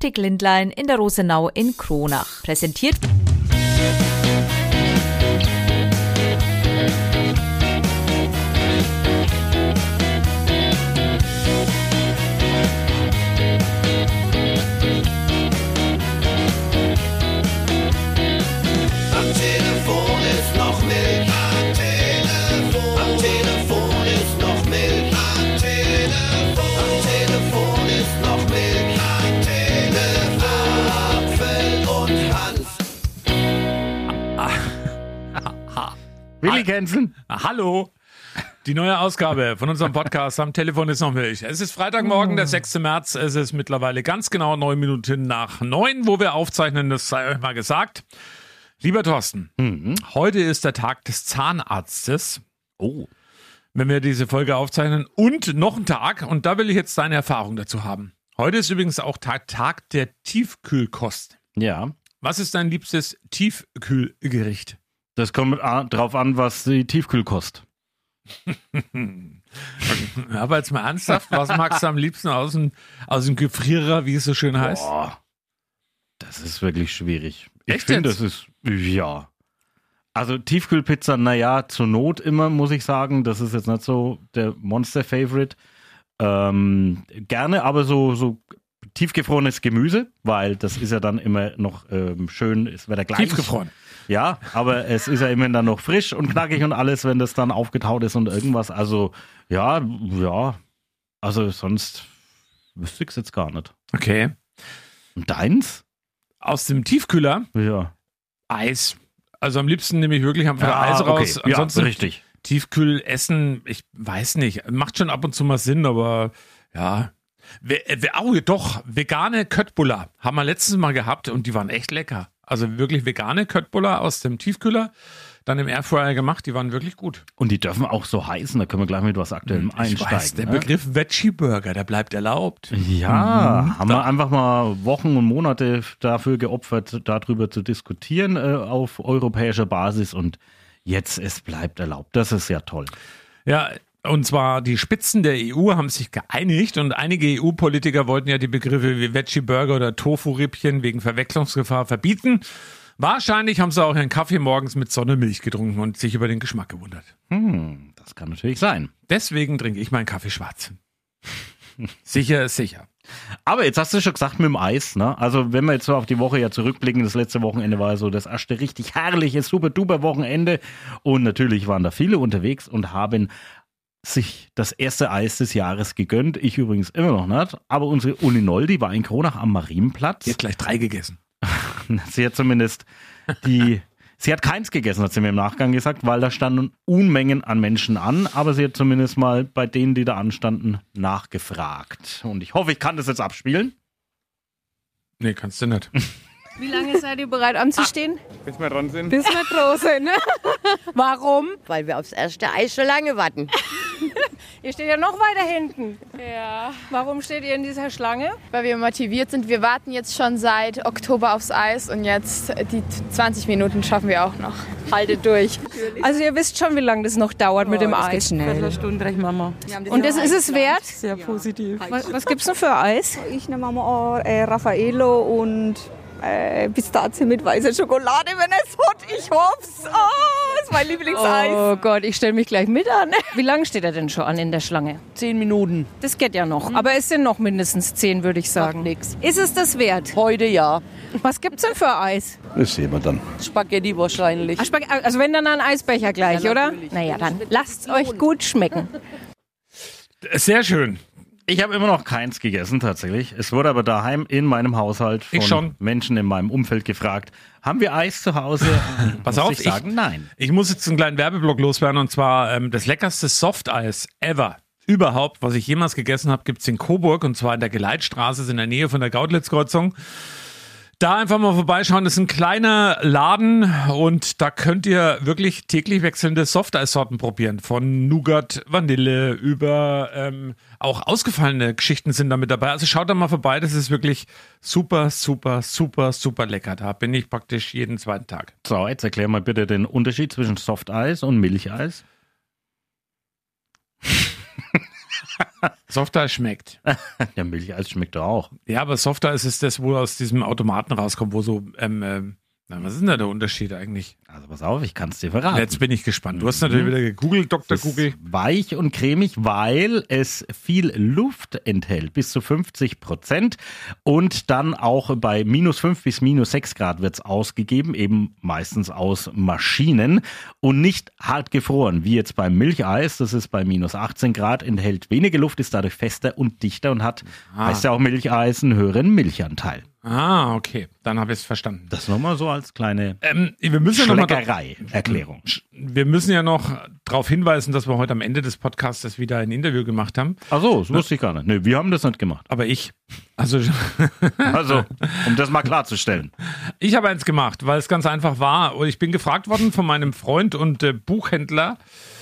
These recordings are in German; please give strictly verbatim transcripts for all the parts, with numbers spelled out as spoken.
Optik Lindlein in der Rosenau in Kronach. Präsentiert Willi Kenzen. Hallo. Die neue Ausgabe von unserem Podcast Am Telefon ist noch Milch. Es ist Freitagmorgen, der sechster März. Es ist mittlerweile ganz genau neun Minuten nach neun, wo wir aufzeichnen. Das sei euch mal gesagt. Lieber Thorsten, mhm. heute ist der Tag des Zahnarztes. Oh. Wenn wir diese Folge aufzeichnen. Und noch ein Tag. Und da will ich jetzt deine Erfahrung dazu haben. Heute ist übrigens auch Tag, Tag der Tiefkühlkost. Ja. Was ist dein liebstes Tiefkühlgericht? Das kommt drauf an, was die Tiefkühlkost. Aber jetzt mal ernsthaft, was magst du am liebsten aus dem, aus dem Gefrierer, wie es so schön heißt? Boah, das ist wirklich schwierig. Echt ich finde, das ist, ja. Also Tiefkühlpizza, naja, zur Not immer, muss ich sagen. Das ist jetzt nicht so der Monster-Favorite. Ähm, gerne, aber so, so tiefgefrorenes Gemüse, weil das ist ja dann immer noch ähm, schön, es wird ja gleich. Tiefgefroren. Ja, aber es ist ja immer dann noch frisch und knackig und alles, wenn das dann aufgetaut ist und irgendwas. Also, ja, ja. Also, sonst wüsste ich es jetzt gar nicht. Okay. Und deins? Aus dem Tiefkühler? Ja. Eis. Also, am liebsten nehme ich wirklich einfach ja, Eis raus. Okay. Ansonsten ja, richtig. Tiefkühlessen, ich weiß nicht. Macht schon ab und zu mal Sinn, aber ja. Oh, doch, vegane Köttbullar haben wir letztes Mal gehabt und die waren echt lecker. Also wirklich vegane Köttbullar aus dem Tiefkühler, dann im Airfryer gemacht, die waren wirklich gut. Und die dürfen auch so heißen, da können wir gleich mit was Aktuellem ich einsteigen. Weiß, der ne? Begriff Veggie-Burger, der bleibt erlaubt. Ja, mhm. haben da. wir einfach mal Wochen und Monate dafür geopfert, darüber zu diskutieren äh, auf europäischer Basis und jetzt, es bleibt erlaubt. Das ist ja toll. Ja, und zwar die Spitzen der E U haben sich geeinigt und einige E U-Politiker wollten ja die Begriffe wie Veggie-Burger oder Tofu-Rippchen wegen Verwechslungsgefahr verbieten. Wahrscheinlich haben sie auch ihren Kaffee morgens mit Sonnenmilch getrunken und sich über den Geschmack gewundert. Hm, das kann natürlich sein. Deswegen trinke ich meinen Kaffee schwarz. Sicher ist sicher. Aber jetzt hast du schon gesagt mit dem Eis, ne? Also wenn wir jetzt so auf die Woche ja zurückblicken, das letzte Wochenende war so das erste richtig herrliche, super duper Wochenende und natürlich waren da viele unterwegs und haben sich das erste Eis des Jahres gegönnt. Ich übrigens immer noch nicht. Aber unsere Uni Noll, die war in Kronach am Marienplatz. Die hat gleich drei gegessen. Sie hat zumindest die... Sie hat keins gegessen, hat sie mir im Nachgang gesagt, weil da standen Unmengen an Menschen an. Aber sie hat zumindest mal bei denen, die da anstanden, nachgefragt. Und ich hoffe, ich kann das jetzt abspielen. Nee, kannst du nicht. Wie lange seid ihr bereit anzustehen? Ah, bis wir dran sind. Bis wir dran sind. Warum? Weil wir aufs erste Eis schon lange warten. Ihr steht ja noch weiter hinten. Ja. Warum steht ihr in dieser Schlange? Weil wir motiviert sind. Wir warten jetzt schon seit Oktober aufs Eis und jetzt die zwanzig Minuten schaffen wir auch noch. Haltet durch. Also ihr wisst schon, wie lange das noch dauert oh, mit dem das Eis. Geht schnell. Eine Stunde reicht Mama. Und das ist es wert? Sehr positiv. Was, was gibt's noch für Eis? Ich nehme Mama äh, Raffaello und äh, Pistazie mit weißer Schokolade, wenn es hat. Ich hoff's. Oh, das ist mein Lieblingseis. Oh Gott, ich stelle mich gleich mit an. Wie lange steht er denn schon an in der Schlange? Zehn Minuten. Das geht ja noch. Mhm. Aber es sind noch mindestens zehn, würde ich sagen. Macht nix. Ist es das wert? Heute ja. Was gibt's denn für Eis? Das sehen wir dann. Spaghetti wahrscheinlich. Ach, Spag- also wenn dann ein Eisbecher gleich, ja, oder? Natürlich. Naja, dann lasst's euch gut schmecken. Sehr schön. Ich habe immer noch keins gegessen tatsächlich. Es wurde aber daheim in meinem Haushalt von ich schon. Menschen in meinem Umfeld gefragt, haben wir Eis zu Hause? Pass muss auf, ich sagen, ich, nein. Ich muss jetzt einen kleinen Werbeblock loswerden und zwar ähm, das leckerste Softeis ever. Überhaupt, was ich jemals gegessen habe, gibt es in Coburg und zwar in der Geleitstraße, ist in der Nähe von der Gautlitz-Kreuzung. Da einfach mal vorbeischauen, das ist ein kleiner Laden und da könnt ihr wirklich täglich wechselnde Softeissorten probieren. Von Nougat, Vanille über ähm, auch ausgefallene Geschichten sind da mit dabei. Also schaut da mal vorbei, das ist wirklich super, super, super, super lecker. Da bin ich praktisch jeden zweiten Tag. So, jetzt erklär mal bitte den Unterschied zwischen Softeis und Milcheis. Softeis schmeckt. Ja, Milcheis schmeckt doch auch. Ja, aber Softeis ist das, wo aus diesem Automaten rauskommt, wo so, ähm, ähm, na, was ist denn da der Unterschied eigentlich? Also pass auf, ich kann es dir verraten. Jetzt bin ich gespannt. Du hast natürlich wieder gegoogelt, Doktor Es Google. ist weich und cremig, weil es viel Luft enthält, bis zu fünfzig Prozent. Und dann auch bei minus fünf bis minus sechs Grad wird es ausgegeben, eben meistens aus Maschinen und nicht hart gefroren, wie jetzt beim Milcheis. Das ist bei minus achtzehn Grad, enthält weniger Luft, ist dadurch fester und dichter und hat, Ah. heißt ja auch Milcheis, einen höheren Milchanteil. Ah, okay. Dann habe ich es verstanden. Das nochmal so als kleine Ähm, wir müssen ja noch mal Schleckerei-Erklärung. Wir müssen ja noch darauf hinweisen, dass wir heute am Ende des Podcasts wieder ein Interview gemacht haben. Ach so, das wusste ich gar nicht. Nee, wir haben das nicht gemacht. Aber ich. Also, Also, um das mal klarzustellen. ich habe eins gemacht, weil es ganz einfach war. Und ich bin gefragt worden von meinem Freund und äh, Buchhändler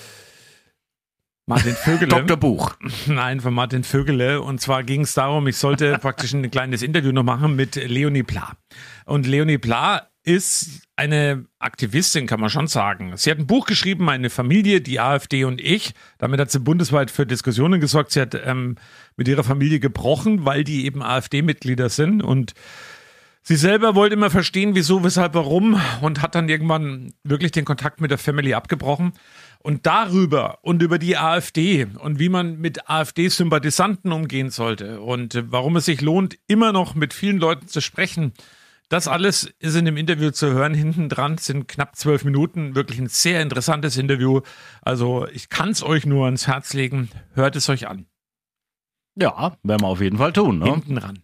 Martin Vögele. Doktor Buch. Nein, von Martin Vögele. Und zwar ging es darum, ich sollte praktisch ein kleines Interview noch machen mit Leonie Pla. Und Leonie Pla ist eine Aktivistin, kann man schon sagen. Sie hat ein Buch geschrieben, Meine Familie, die AfD und ich. Damit hat sie bundesweit für Diskussionen gesorgt. Sie hat ähm, mit ihrer Familie gebrochen, weil die eben AfD-Mitglieder sind. Und sie selber wollte immer verstehen, wieso, weshalb, warum. Und hat dann irgendwann wirklich den Kontakt mit der Family abgebrochen. Und darüber und über die AfD und wie man mit AfD-Sympathisanten umgehen sollte und warum es sich lohnt, immer noch mit vielen Leuten zu sprechen, das alles ist in dem Interview zu hören. Hinten dran sind knapp zwölf Minuten. Wirklich ein sehr interessantes Interview. Also ich kann es euch nur ans Herz legen. Hört es euch an. Ja, werden wir auf jeden Fall tun. Ne? Hinten dran.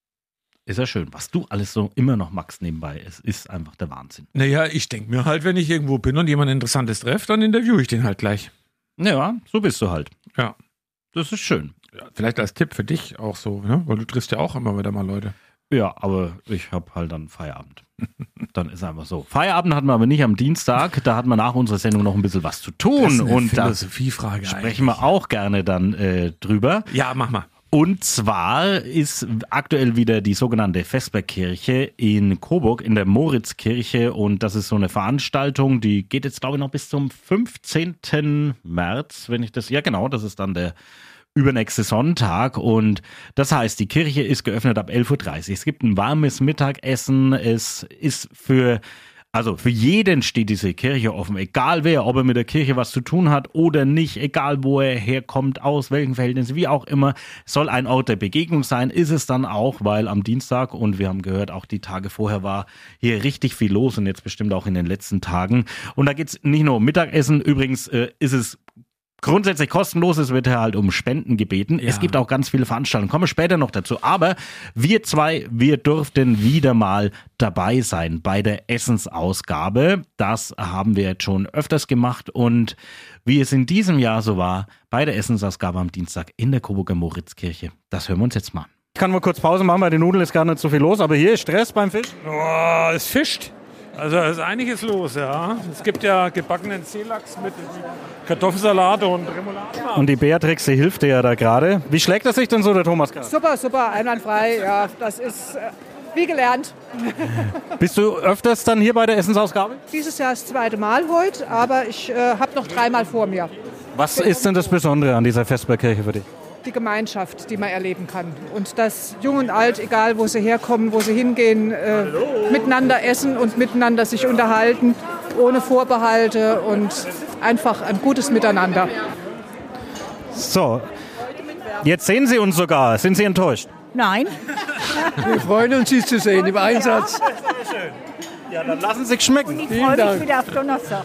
Ist ja schön, was du alles so immer noch magst nebenbei. Es ist einfach der Wahnsinn. Naja, ich denke mir halt, wenn ich irgendwo bin und jemand Interessantes treffe, dann interviewe ich den halt gleich. Ja, so bist du halt. Ja. Das ist schön. Ja, vielleicht als Tipp für dich auch so, ne? Weil du triffst ja auch immer wieder mal Leute. Ja, aber ich habe halt dann Feierabend. Dann ist einfach so. Feierabend hatten wir aber nicht am Dienstag. Da hatten wir nach unserer Sendung noch ein bisschen was zu tun. Das ist eine und da Philosophiefrage sprechen wir auch gerne dann äh, drüber. Ja, mach mal. Und zwar ist aktuell wieder die sogenannte Vesperkirche in Coburg in der Moritzkirche und das ist so eine Veranstaltung, die geht jetzt glaube ich noch bis zum fünfzehnten März, wenn ich das, ja genau, das ist dann der übernächste Sonntag und das heißt, die Kirche ist geöffnet ab elf Uhr dreißig. Es gibt ein warmes Mittagessen, es ist für Also für jeden steht diese Kirche offen, egal wer, ob er mit der Kirche was zu tun hat oder nicht, egal wo er herkommt, aus welchen Verhältnissen, wie auch immer, soll ein Ort der Begegnung sein, ist es dann auch, weil am Dienstag, und wir haben gehört, auch die Tage vorher war hier richtig viel los und jetzt bestimmt auch in den letzten Tagen. Und da geht es nicht nur um Mittagessen, übrigens äh, ist es grundsätzlich kostenlos, es wird halt um Spenden gebeten. Ja. Es gibt auch ganz viele Veranstaltungen, kommen wir später noch dazu. Aber wir zwei, wir durften wieder mal dabei sein bei der Essensausgabe. Das haben wir jetzt schon öfters gemacht und wie es in diesem Jahr so war, bei der Essensausgabe am Dienstag in der Coburger Moritzkirche, das hören wir uns jetzt mal an. Ich kann mal kurz Pause machen, bei den Nudeln ist gar nicht so viel los, aber hier ist Stress beim Fisch. Oh, es fischt. Also es ist einiges los, ja. Es gibt ja gebackenen Seelachs mit Kartoffelsalat und Remoulade. Und die Beatrix, die hilft dir ja da gerade. Wie schlägt das sich denn so, der Thomas? Super, super, einwandfrei. Ja, das ist äh, wie gelernt. Bist du öfters dann hier bei der Essensausgabe? Dieses Jahr das zweite Mal heute, aber ich äh, habe noch dreimal vor mir. Was ist denn das Besondere an dieser Vesperkirche für dich? Die Gemeinschaft, die man erleben kann. Und dass Jung und Alt, egal wo sie herkommen, wo sie hingehen, äh, miteinander essen und miteinander sich unterhalten, ohne Vorbehalte und einfach ein gutes Miteinander. So, jetzt sehen Sie uns sogar. Sind Sie enttäuscht? Nein. Wir freuen uns, Sie zu sehen im Einsatz. Ja, dann lassen Sie sich schmecken. Ich freue mich wieder auf Donnerstag.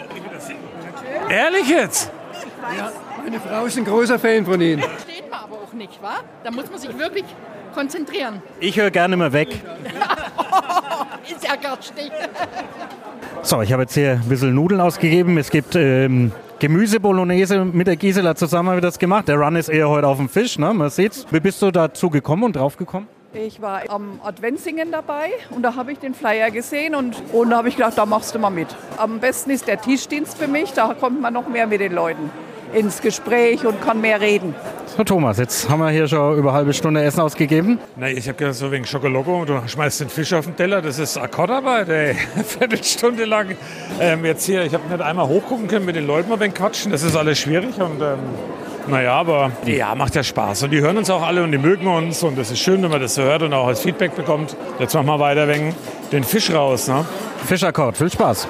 Ehrlich jetzt? Ja, meine Frau ist ein großer Fan von Ihnen. Steht man aber auch nicht, wa? Da muss man sich wirklich konzentrieren. Ich höre gerne mal weg. Ist ja garstig. So, ich habe jetzt hier ein bisschen Nudeln ausgegeben. Es gibt ähm, Gemüse-Bolognese mit der Gisela zusammen haben wir das gemacht. Der Run ist eher heute auf dem Fisch, ne? Man sieht's. Wie bist du dazu gekommen und drauf gekommen? Ich war am Adventssingen dabei und da habe ich den Flyer gesehen und, und da habe ich gedacht, da machst du mal mit. Am besten ist der Tischdienst für mich, da kommt man noch mehr mit den Leuten ins Gespräch und kann mehr reden. So Thomas, jetzt haben wir hier schon über eine halbe Stunde Essen ausgegeben. Nein, ich habe gedacht, so wegen Schokoloko, du schmeißt den Fisch auf den Teller, das ist Akkordarbeit, ey. Eine Viertelstunde lang. Ähm, jetzt hier, ich habe nicht einmal hochgucken können mit den Leuten mal ein wenig quatschen, das ist alles schwierig und ähm, Naja, aber ja, macht ja Spaß. Und die hören uns auch alle und die mögen uns. Und es ist schön, wenn man das so hört und auch als Feedback bekommt. Jetzt machen wir weiter wegen den Fisch raus. Ne? Fischerkord, viel Spaß.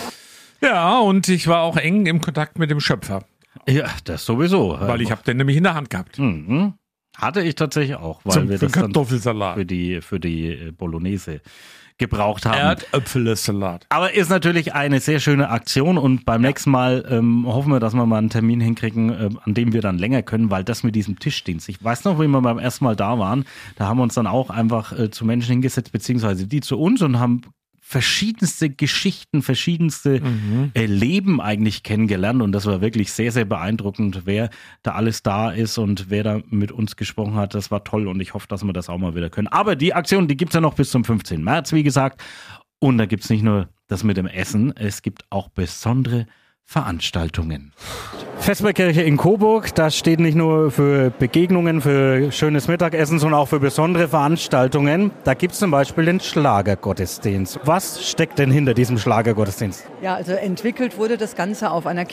Ja, und ich war auch eng im Kontakt mit dem Schöpfer. Ja, das sowieso. Weil ich habe den nämlich in der Hand gehabt. Mhm. Hatte ich tatsächlich auch, weil Zum wir das Kartoffelsalat. Dann für die, für die Bolognese gebraucht haben. Erdäpfelsalat. Aber ist natürlich eine sehr schöne Aktion und beim nächsten Mal ähm, hoffen wir, dass wir mal einen Termin hinkriegen, äh, an dem wir dann länger können, weil das mit diesem Tischdienst, ich weiß noch, wie wir beim ersten Mal da waren, da haben wir uns dann auch einfach äh, zu Menschen hingesetzt, beziehungsweise die zu uns und haben verschiedenste Geschichten, verschiedenste mhm. äh, Leben eigentlich kennengelernt und das war wirklich sehr, sehr beeindruckend, wer da alles da ist und wer da mit uns gesprochen hat. Das war toll und ich hoffe, dass wir das auch mal wieder können. Aber die Aktion, die gibt's ja noch bis zum fünfzehnten März, wie gesagt. Und da gibt's nicht nur das mit dem Essen, es gibt auch besondere Veranstaltungen. Vesperkirche in Coburg, das steht nicht nur für Begegnungen, für schönes Mittagessen, sondern auch für besondere Veranstaltungen. Da gibt es zum Beispiel den Schlagergottesdienst. Was steckt denn hinter diesem Schlagergottesdienst? Ja, also entwickelt wurde das Ganze auf einer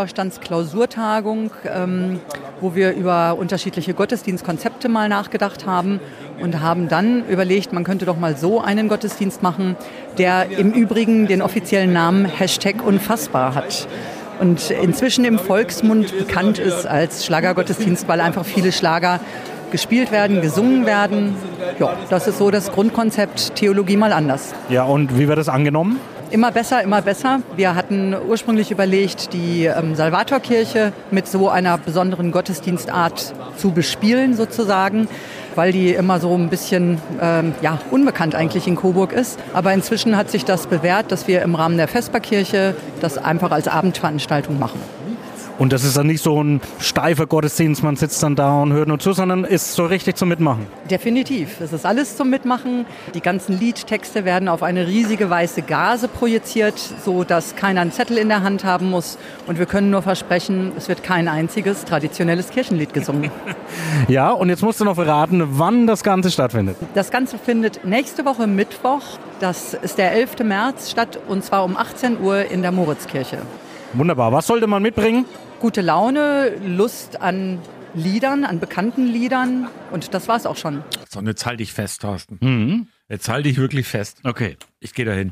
Kirchenvorstandsklausurtagung, ähm, wo wir über unterschiedliche Gottesdienstkonzepte mal nachgedacht haben und haben dann überlegt, man könnte doch mal so einen Gottesdienst machen, der im Übrigen den offiziellen Namen Hashtag unfassbar hat. Und inzwischen im Volksmund bekannt ist als Schlagergottesdienst, weil einfach viele Schlager gespielt werden, gesungen werden. Ja, das ist so das Grundkonzept, Theologie mal anders. Ja, und wie wird das angenommen? Immer besser, immer besser. Wir hatten ursprünglich überlegt, die ähm, Salvatorkirche mit so einer besonderen Gottesdienstart zu bespielen sozusagen, weil die immer so ein bisschen ähm, ja, unbekannt eigentlich in Coburg ist. Aber inzwischen hat sich das bewährt, dass wir im Rahmen der Vesperkirche das einfach als Abendveranstaltung machen. Und das ist dann nicht so ein steifer Gottesdienst, man sitzt dann da und hört nur zu, sondern ist so richtig zum Mitmachen. Definitiv. Es ist alles zum Mitmachen. Die ganzen Liedtexte werden auf eine riesige weiße Gase projiziert, sodass keiner einen Zettel in der Hand haben muss. Und wir können nur versprechen, es wird kein einziges traditionelles Kirchenlied gesungen. Ja, und jetzt musst du noch verraten, wann das Ganze stattfindet. Das Ganze findet nächste Woche Mittwoch, das ist der elften März, statt, und zwar um achtzehn Uhr in der Moritzkirche. Wunderbar. Was sollte man mitbringen? Gute Laune, Lust an Liedern, an bekannten Liedern und das war's auch schon. So, und jetzt halte ich fest, Thorsten. Mhm. Jetzt halte ich wirklich fest. Okay. Ich gehe dahin.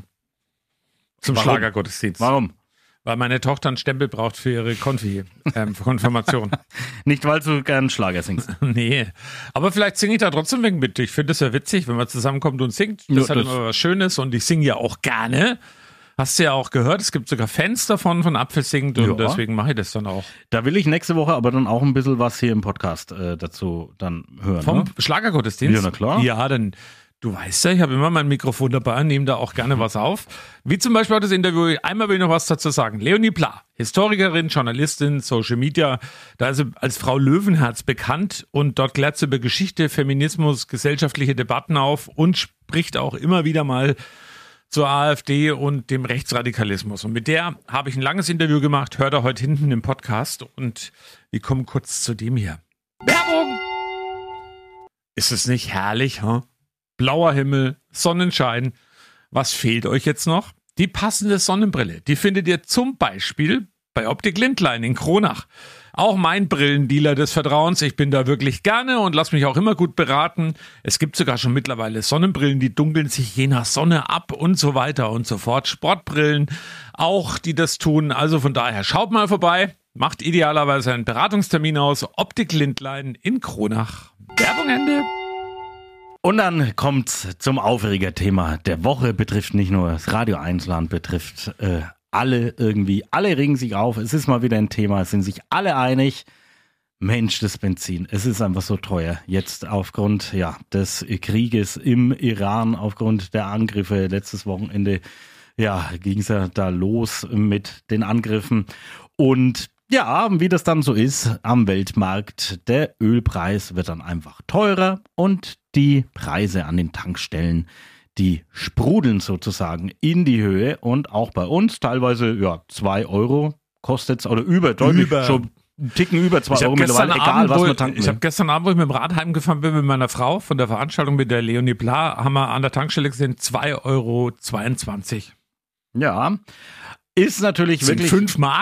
Zum Warum? Schlagergottesdienst. Warum? Weil meine Tochter einen Stempel braucht für ihre Konfi, ähm, für Konfirmation. Nicht, weil du gern Schlager singst. Nee, aber vielleicht singe ich da trotzdem wegen mit. Ich finde es ja witzig, wenn man zusammenkommt und singt. Das Ja, ist halt das- immer was Schönes und ich singe ja auch gerne. Hast du ja auch gehört, es gibt sogar Fans davon, von Apfel singt und Ja. deswegen mache ich das dann auch. Da will ich nächste Woche aber dann auch ein bisschen was hier im Podcast äh, dazu dann hören. Vom Ne? Schlagergottesdienst? Ja, na klar. Ja, dann, du weißt ja, ich habe immer mein Mikrofon dabei, nehme da auch gerne was auf. Wie zum Beispiel auch das Interview, einmal will ich noch was dazu sagen. Leonie Pla, Historikerin, Journalistin, Social Media, da ist sie als Frau Löwenherz bekannt und dort klärt sie über Geschichte, Feminismus, gesellschaftliche Debatten auf und spricht auch immer wieder mal zur AfD und dem Rechtsradikalismus. Und mit der habe ich ein langes Interview gemacht, hört ihr heute hinten im Podcast und wir kommen kurz zu dem hier. Werbung! Ist es nicht herrlich, huh? Blauer Himmel, Sonnenschein. Was fehlt euch jetzt noch? Die passende Sonnenbrille. Die findet ihr zum Beispiel bei Optik Lindlein in Kronach. Auch mein Brillendealer des Vertrauens. Ich bin da wirklich gerne und lasse mich auch immer gut beraten. Es gibt sogar schon mittlerweile Sonnenbrillen, die dunkeln sich je nach Sonne ab und so weiter und so fort. Sportbrillen auch, die das tun. Also von daher schaut mal vorbei. Macht idealerweise einen Beratungstermin aus. Optik Lindlein in Kronach. Werbung Ende. Und dann kommt's zum Aufregerthema der Woche. Betrifft nicht nur das Radio eins Land, betrifft äh, alle irgendwie. Alle regen sich auf. Es ist mal wieder ein Thema. Es sind sich alle einig. Mensch, das Benzin. Es ist einfach so teuer. Jetzt aufgrund ja, des Krieges im Iran, aufgrund der Angriffe. Letztes Wochenende ja, ging es ja da los mit den Angriffen. Und ja, wie das dann so ist am Weltmarkt, der Ölpreis wird dann einfach teurer und die Preise an den Tankstellen, die sprudeln sozusagen in die Höhe und auch bei uns teilweise, ja, zwei Euro kostet es oder über, deutlich Über. schon einen Ticken über zwei Ich Euro habe gestern, mittlerweile, egal Abend, was wo- man tanken ich will. hab gestern Abend, wo ich mit dem Rad heimgefahren bin mit meiner Frau von der Veranstaltung mit der Leonie Pla, haben wir an der Tankstelle gesehen zwei Euro zweiundzwanzig. Ja, ist natürlich Sind wirklich fünf Mark?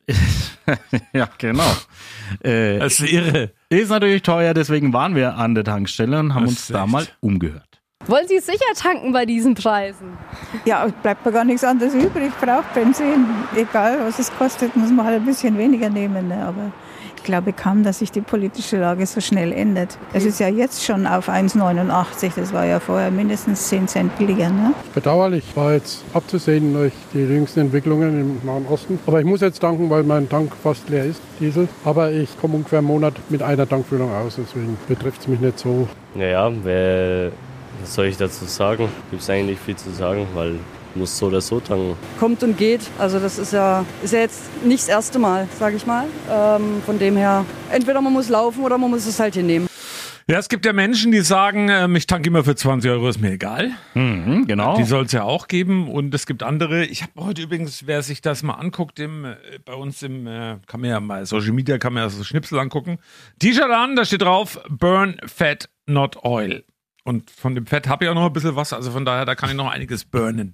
Ja, genau. Äh, das ist irre. Ist natürlich teuer, deswegen waren wir an der Tankstelle und haben Das uns ist da echt. mal umgehört. Wollen Sie sicher tanken bei diesen Preisen? Ja, bleibt mir gar nichts anderes übrig. Ich brauche Benzin. Egal, was es kostet, muss man halt ein bisschen weniger nehmen. Ne? Aber ich glaube kaum, dass sich die politische Lage so schnell ändert. Es ist ja jetzt schon auf eins Komma neunundachtzig. Das war ja vorher mindestens zehn Cent billiger. Ne? Bedauerlich, war jetzt abzusehen durch die jüngsten Entwicklungen im Nahen Osten. Aber ich muss jetzt tanken, weil mein Tank fast leer ist, Diesel. Aber ich komme ungefähr einen Monat mit einer Tankfüllung aus, deswegen betrifft es mich nicht so. Naja, wer, was soll ich dazu sagen? Gibt es eigentlich nicht viel zu sagen, weil muss so oder so tanken. Kommt und geht, also das ist ja, ist ja jetzt nicht das erste Mal, sage ich mal. Ähm, von dem her, entweder man muss laufen oder man muss es halt hinnehmen. Ja, es gibt ja Menschen, die sagen, ähm, ich tanke immer für zwanzig Euro, ist mir egal. Mhm, genau. Die soll es ja auch geben. Und es gibt andere. Ich habe heute übrigens, wer sich das mal anguckt, im, äh, bei uns im, äh, kann man ja mal, Social Media kann man ja so Schnipsel angucken. T-Shirt an, da steht drauf, Burn Fat, not Oil. Und von dem Fett habe ich auch noch ein bisschen was, also von daher, da kann ich noch einiges burnen.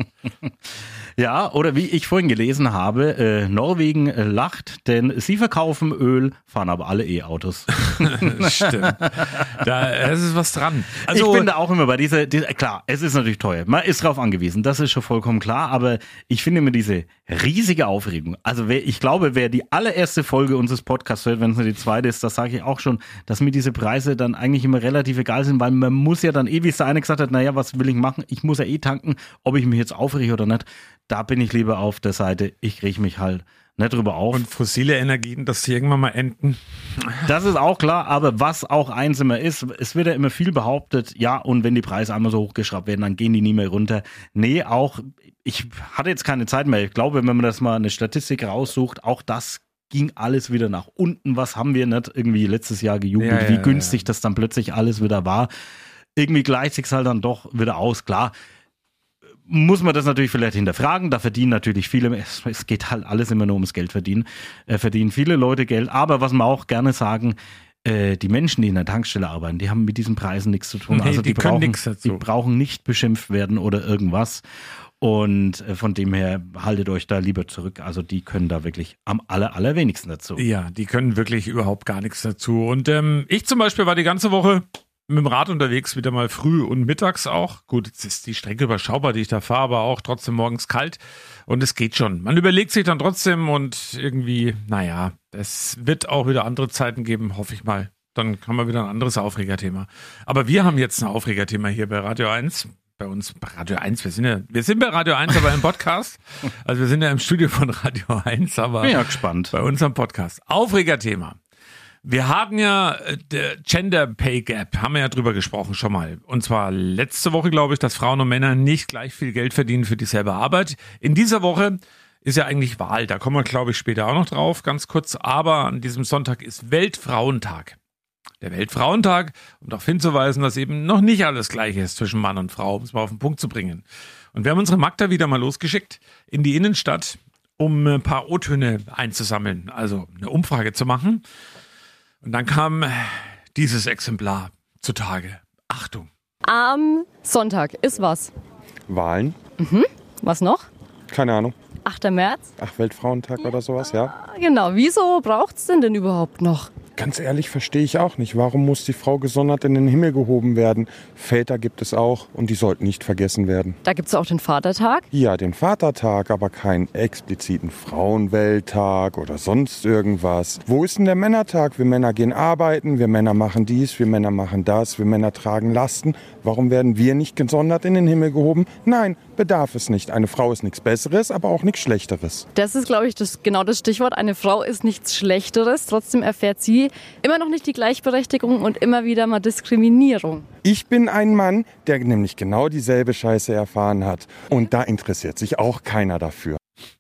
Ja, oder wie ich vorhin gelesen habe, äh, Norwegen äh, lacht, denn sie verkaufen Öl, fahren aber alle E-Autos. Stimmt. Da es ist was dran. Also, ich bin da auch immer bei dieser, dieser, klar, es ist natürlich teuer, man ist drauf angewiesen, das ist schon vollkommen klar, aber ich finde immer diese riesige Aufregung, also wer, ich glaube, wer die allererste Folge unseres Podcasts hört, wenn es nur die zweite ist, das sage ich auch schon, dass mir diese Preise dann eigentlich immer relativ egal sind, weil man muss ja dann eh, wie es der eine gesagt hat, naja, was will ich machen, ich muss ja eh tanken, ob ich mich jetzt aufrege oder nicht, da bin ich lieber auf der Seite, ich reg mich halt nicht drüber auf. Und fossile Energien, dass sie irgendwann mal enden. Das ist auch klar, aber was auch eins immer ist, es wird ja immer viel behauptet, ja, und wenn die Preise einmal so hochgeschraubt werden, dann gehen die nie mehr runter. Nee, auch, ich hatte jetzt keine Zeit mehr. Ich glaube, wenn man das mal eine Statistik raussucht, auch das ging alles wieder nach unten. Was haben wir nicht irgendwie letztes Jahr gejubelt, Ja, ja, wie ja, günstig ja. das dann plötzlich alles wieder war. Irgendwie gleicht sich halt dann doch wieder aus, klar. Muss man das natürlich vielleicht hinterfragen, da verdienen natürlich viele, es, es geht halt alles immer nur ums Geld verdienen, äh, verdienen viele Leute Geld, aber was wir auch gerne sagen, äh, die Menschen, die in der Tankstelle arbeiten, die haben mit diesen Preisen nichts zu tun, Nee, also die die, können brauchen, nichts dazu. die brauchen nicht beschimpft werden oder irgendwas und äh, von dem her haltet euch da lieber zurück, also die können da wirklich am aller, allerwenigsten dazu. Ja, die können wirklich überhaupt gar nichts dazu. Und ähm, ich zum Beispiel war die ganze Woche mit dem Rad unterwegs, wieder mal früh und mittags auch. Gut, jetzt ist die Strecke überschaubar, die ich da fahre, aber auch trotzdem morgens kalt. Und es geht schon. Man überlegt sich dann trotzdem und irgendwie, naja, es wird auch wieder andere Zeiten geben, hoffe ich mal. Dann haben wir wieder ein anderes Aufregerthema. Aber wir haben jetzt ein Aufregerthema hier bei Radio eins. Bei uns bei Radio eins, wir sind ja, wir sind bei Radio eins, aber im Podcast. Also wir sind ja im Studio von Radio eins, aber Bin ja gespannt. bei uns am Podcast. Aufregerthema. Wir hatten ja äh, der Gender Pay Gap, haben wir ja drüber gesprochen schon mal. Und zwar letzte Woche, glaube ich, dass Frauen und Männer nicht gleich viel Geld verdienen für dieselbe Arbeit. In dieser Woche ist ja eigentlich Wahl, da kommen wir, glaube ich, später auch noch drauf, ganz kurz. Aber an diesem Sonntag ist Weltfrauentag. Der Weltfrauentag, um darauf hinzuweisen, dass eben noch nicht alles gleich ist zwischen Mann und Frau, um es mal auf den Punkt zu bringen. Und wir haben unsere Magda wieder mal losgeschickt in die Innenstadt, um ein paar O-Töne einzusammeln, also eine Umfrage zu machen. Und dann kam dieses Exemplar zutage. Achtung. Am Sonntag ist was? Wahlen? Mhm. Was noch? Keine Ahnung. achter März? Ach, Weltfrauentag oder sowas, ja? Genau. Wieso braucht's denn denn überhaupt noch? Ganz ehrlich, verstehe ich auch nicht. Warum muss die Frau gesondert in den Himmel gehoben werden? Väter gibt es auch und die sollten nicht vergessen werden. Da gibt's auch den Vatertag. Ja, den Vatertag, aber keinen expliziten Frauenwelttag oder sonst irgendwas. Wo ist denn der Männertag? Wir Männer gehen arbeiten, wir Männer machen dies, wir Männer machen das, wir Männer tragen Lasten. Warum werden wir nicht gesondert in den Himmel gehoben? Nein, bedarf es nicht. Eine Frau ist nichts Besseres, aber auch nichts Schlechteres. Das ist, glaube ich, das, genau das Stichwort. Eine Frau ist nichts Schlechteres. Trotzdem erfährt sie immer noch nicht die Gleichberechtigung und immer wieder mal Diskriminierung. Ich bin ein Mann, der nämlich genau dieselbe Scheiße erfahren hat. Und da interessiert sich auch keiner dafür.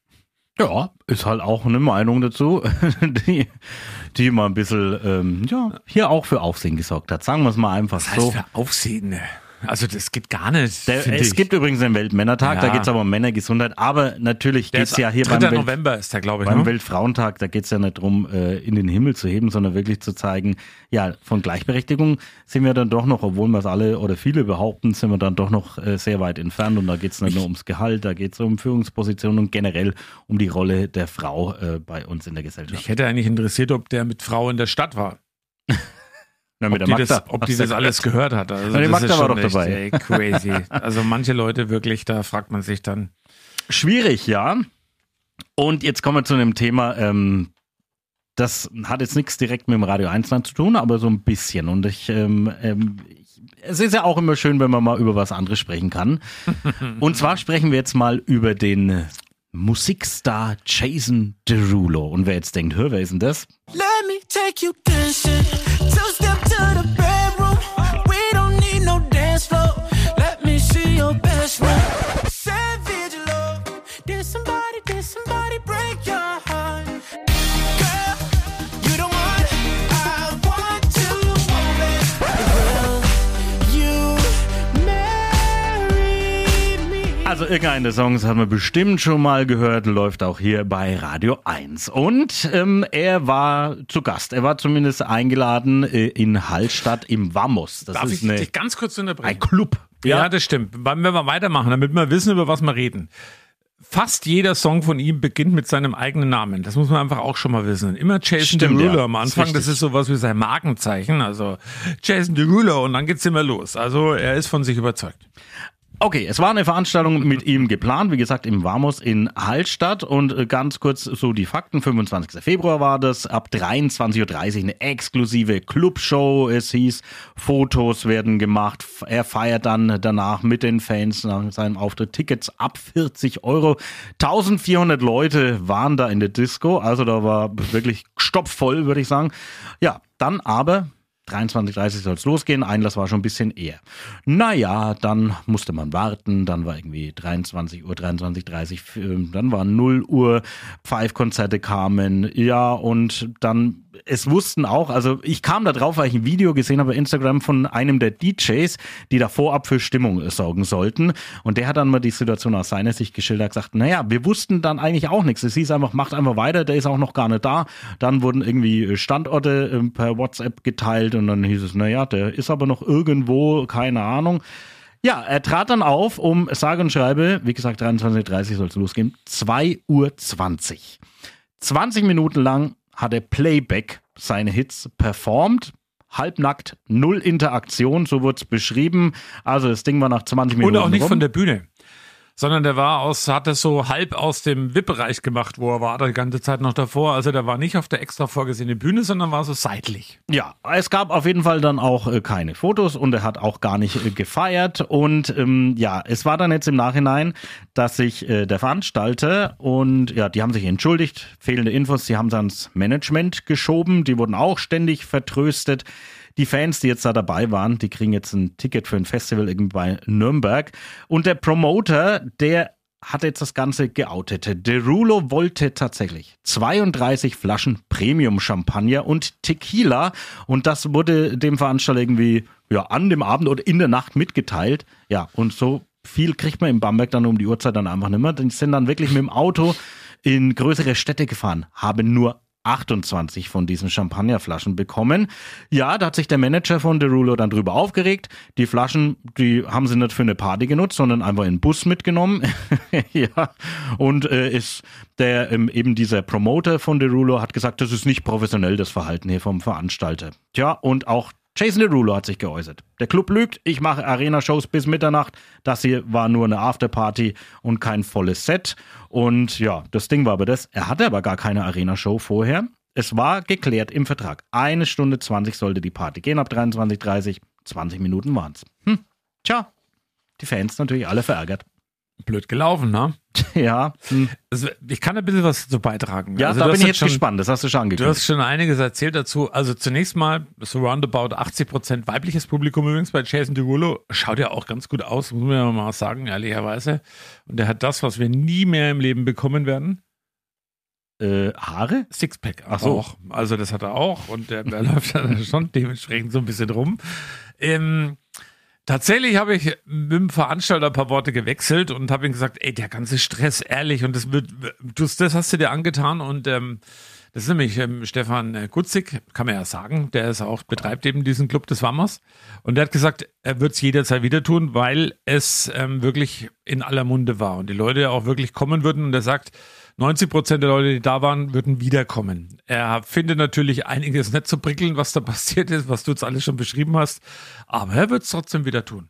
Ja, ist halt auch eine Meinung dazu, die, die mal ein bisschen, ähm, ja, hier auch für Aufsehen gesorgt hat. Sagen wir es mal einfach Was heißt so. für Aufsehen? Also das geht gar nicht. Der, es ich. gibt übrigens den Weltmännertag, Ja. da geht es aber um Männergesundheit. Aber natürlich Der geht es ist ja hier beim, dritter Welt, November ist der, glaube ich. beim Ne? Weltfrauentag, da geht es ja nicht darum, äh, in den Himmel zu heben, sondern wirklich zu zeigen, ja, von Gleichberechtigung sind wir dann doch noch, obwohl wir es alle oder viele behaupten, sind wir dann doch noch äh, sehr weit entfernt. Und da geht es nicht nur ums Gehalt, da geht es um Führungspositionen und generell um die Rolle der Frau äh, bei uns in der Gesellschaft. Ich hätte eigentlich interessiert, ob der mit Frau in der Stadt war. Na, mit ob der die, Magda. das, ob die das alles gehört hat. Also Na, die das Magda ist war schon doch echt, dabei. ey, crazy. Also manche Leute wirklich, da fragt man sich dann. Schwierig, ja. Und jetzt kommen wir zu einem Thema, ähm, das hat jetzt nichts direkt mit dem Radio eins Land zu tun, aber so ein bisschen. Und ich, ähm, ähm, ich, es ist ja auch immer schön, wenn man mal über was anderes sprechen kann. Und zwar sprechen wir jetzt mal über den Musikstar Jason Derulo. Und wer jetzt denkt, hör, wer ist denn das? Let me take you dancing. Two step to the bedroom. We don't need no dance floor. Let me see your best move. Savage love. Did somebody, did somebody break your heart? Girl, you the one I want to move it. Will you marry me? Also irgendeine Songs haben wir bestimmt schon mal gehört, läuft auch hier bei Radio eins. Und ähm, er war zu Gast, er war zumindest eingeladen äh, in Hallstatt im Vamos. Das Darf ist ich eine, dich ganz kurz unterbrechen? ein Club. Ja, Ja. das stimmt. Wenn wir mal weitermachen, damit wir wissen, über was wir reden. Fast jeder Song von ihm beginnt mit seinem eigenen Namen. Das muss man einfach auch schon mal wissen. Immer Jason Stimmt, Derulo ja. am Das ist Anfang. Das richtig. ist sowas wie sein Markenzeichen. Also Jason Derulo und dann geht's immer los. Also er ist von sich überzeugt. Okay, es war eine Veranstaltung mit ihm geplant, wie gesagt im Vamos in Hallstatt und äh, ganz kurz so die Fakten, fünfundzwanzigster Februar war das, ab dreiundzwanzig Uhr dreißig eine exklusive Clubshow, es hieß, Fotos werden gemacht, F- er feiert dann danach mit den Fans nach seinem Auftritt, Tickets ab vierzig Euro, eintausendvierhundert Leute waren da in der Disco, also da war wirklich stopfvoll, würde ich sagen. Ja, dann aber dreiundzwanzig Uhr dreißig soll es losgehen, Einlass war schon ein bisschen eher. Naja, dann musste man warten, dann war irgendwie dreiundzwanzig Uhr, dreiundzwanzig Uhr dreißig, äh, dann war null Uhr, Five-Konzerte kamen, ja, und dann, es wussten auch, also ich kam da drauf, weil ich ein Video gesehen habe bei Instagram von einem der D Js, die da vorab für Stimmung sorgen sollten, und der hat dann mal die Situation aus seiner Sicht geschildert, gesagt, naja, wir wussten dann eigentlich auch nichts, es hieß einfach, macht einfach weiter, der ist auch noch gar nicht da, dann wurden irgendwie Standorte äh, per WhatsApp geteilt, und dann hieß es, naja, der ist aber noch irgendwo, keine Ahnung. Ja, er trat dann auf um, sage und schreibe, wie gesagt, dreiundzwanzig Uhr dreißig soll es losgehen, zwei Uhr zwanzig. zwanzig Minuten lang hat er Playback seine Hits performt, halbnackt, null Interaktion, so wurde es beschrieben. Also das Ding war nach zwanzig Minuten Und auch nicht rum. von der Bühne. Sondern der war aus, hat das so halb aus dem V I P-Bereich gemacht, wo er war die ganze Zeit noch davor. Also der war nicht auf der extra vorgesehenen Bühne, sondern war so seitlich. Ja, es gab auf jeden Fall dann auch äh, keine Fotos und er hat auch gar nicht äh, gefeiert. Und ähm, ja, es war dann jetzt im Nachhinein, dass sich äh, der Veranstalter und ja, die haben sich entschuldigt, fehlende Infos, die haben es ans Management geschoben, die wurden auch ständig vertröstet. Die Fans, die jetzt da dabei waren, die kriegen jetzt ein Ticket für ein Festival irgendwie bei Nürnberg. Und der Promoter, der hat jetzt das Ganze geoutet. Derulo wollte tatsächlich zweiunddreißig Flaschen Premium-Champagner und Tequila. Und das wurde dem Veranstalter irgendwie ja, an dem Abend oder in der Nacht mitgeteilt. Ja, und so viel kriegt man in Bamberg dann um die Uhrzeit dann einfach nicht mehr. Die sind dann wirklich mit dem Auto in größere Städte gefahren, haben nur achtundzwanzig von diesen Champagnerflaschen bekommen. Ja, da hat sich der Manager von Derulo dann drüber aufgeregt. Die Flaschen, die haben sie nicht für eine Party genutzt, sondern einfach in den Bus mitgenommen. Ja, und äh, ist der ähm, eben dieser Promoter von Derulo hat gesagt, das ist nicht professionell, das Verhalten hier vom Veranstalter. Tja, und auch Jason Derulo hat sich geäußert. Der Club lügt, ich mache Arena-Shows bis Mitternacht. Das hier war nur eine Afterparty und kein volles Set. Und ja, das Ding war aber das, er hatte aber gar keine Arena-Show vorher. Es war geklärt im Vertrag. Eine Stunde zwanzig sollte die Party gehen, ab dreiundzwanzig Uhr dreißig, zwanzig Minuten waren's. Hm, tja, die Fans natürlich alle verärgert. Blöd gelaufen, ne? Ja. Hm. Also ich kann ein bisschen was dazu beitragen. Ja, also da du bin hast ich jetzt schon, gespannt, das hast du schon Du angekündigt. hast schon einiges erzählt dazu. Also zunächst mal, so roundabout achtzig Prozent weibliches Publikum übrigens bei Jason Derulo. Schaut ja auch ganz gut aus, muss man ja mal sagen, ehrlicherweise. Und er hat das, was wir nie mehr im Leben bekommen werden. Äh, Haare? Sixpack. Ach so. Auch. Also das hat er auch. Und der, der läuft dann schon dementsprechend so ein bisschen rum. Ähm, Tatsächlich habe ich mit dem Veranstalter ein paar Worte gewechselt und habe ihm gesagt, ey, der ganze Stress, ehrlich, und das wird, das, das hast du dir angetan und ähm, das ist nämlich ähm, Stefan Gutzig, kann man ja sagen, der ist auch, betreibt eben diesen Club des Wammers und der hat gesagt, er wird es jederzeit wieder tun, weil es ähm, wirklich in aller Munde war und die Leute auch wirklich kommen würden und er sagt, neunzig Prozent der Leute, die da waren, würden wiederkommen. Er findet natürlich einiges nicht so prickelnd, was da passiert ist, was du jetzt alles schon beschrieben hast, aber er wird es trotzdem wieder tun.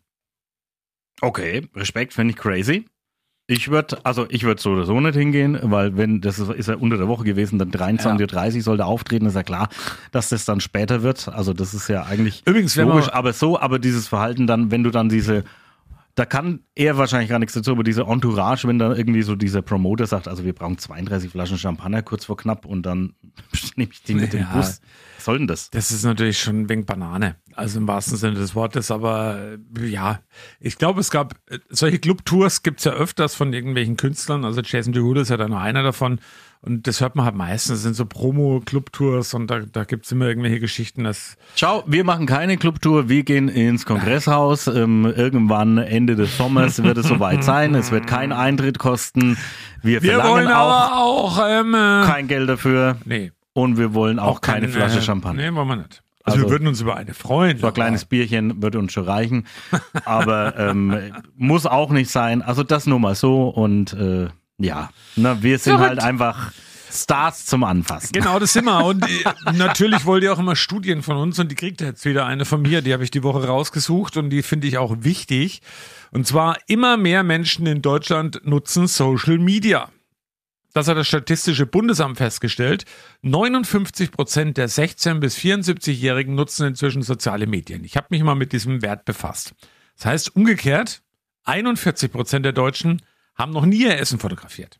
Okay, Respekt, finde ich crazy. Ich würde, also ich würde so oder so nicht hingehen, weil wenn, das ist, ist ja unter der Woche gewesen, dann dreiundzwanzig Uhr dreißig sollte auftreten, ist ja klar, dass das dann später wird. Also das ist ja eigentlich Übrigens, logisch, aber so, aber dieses Verhalten dann, wenn du dann diese, da kann er wahrscheinlich gar nichts dazu, aber diese Entourage, wenn dann irgendwie so dieser Promoter sagt, also wir brauchen zweiunddreißig Flaschen Champagner kurz vor knapp und dann nehme ich die mit dem Ja. Bus. Was soll denn das? Das ist natürlich schon ein wenig Banane, also im wahrsten Sinne des Wortes, aber äh, ja, ich glaube, es gab, äh, solche Clubtours gibt es ja öfters von irgendwelchen Künstlern, also Jason Derulo ist ja da nur einer davon und das hört man halt meistens, das sind so Promo-Clubtours und da, da gibt es immer irgendwelche Geschichten, dass... Schau, wir machen keine Clubtour, wir gehen ins Kongresshaus, ähm, irgendwann Ende des Sommers wird es soweit sein, es wird keinen Eintritt kosten, wir, Wir verlangen wollen auch, aber auch ähm, äh, kein Geld dafür nee. und wir wollen auch, Auch keine keine, Flasche äh, Champagner. nee, wollen wir nicht. Also, wir würden uns über eine freuen. So ein kleines Bierchen würde uns schon reichen, aber ähm, muss auch nicht sein. Also das nur mal so und äh, ja, na, wir sind Verrückt. halt einfach Stars zum Anfassen. Genau, das sind wir. Und äh, natürlich wollt ihr auch immer Studien von uns und die kriegt ihr jetzt wieder eine von mir, die habe ich die Woche rausgesucht und die finde ich auch wichtig. Und zwar immer mehr Menschen in Deutschland nutzen Social Media. Das hat das Statistische Bundesamt festgestellt. neunundfünfzig Prozent der sechzehn- bis vierundsiebzigjährigen nutzen inzwischen soziale Medien. Ich habe mich mal mit diesem Wert befasst. Das heißt umgekehrt, einundvierzig Prozent der Deutschen haben noch nie ihr Essen fotografiert.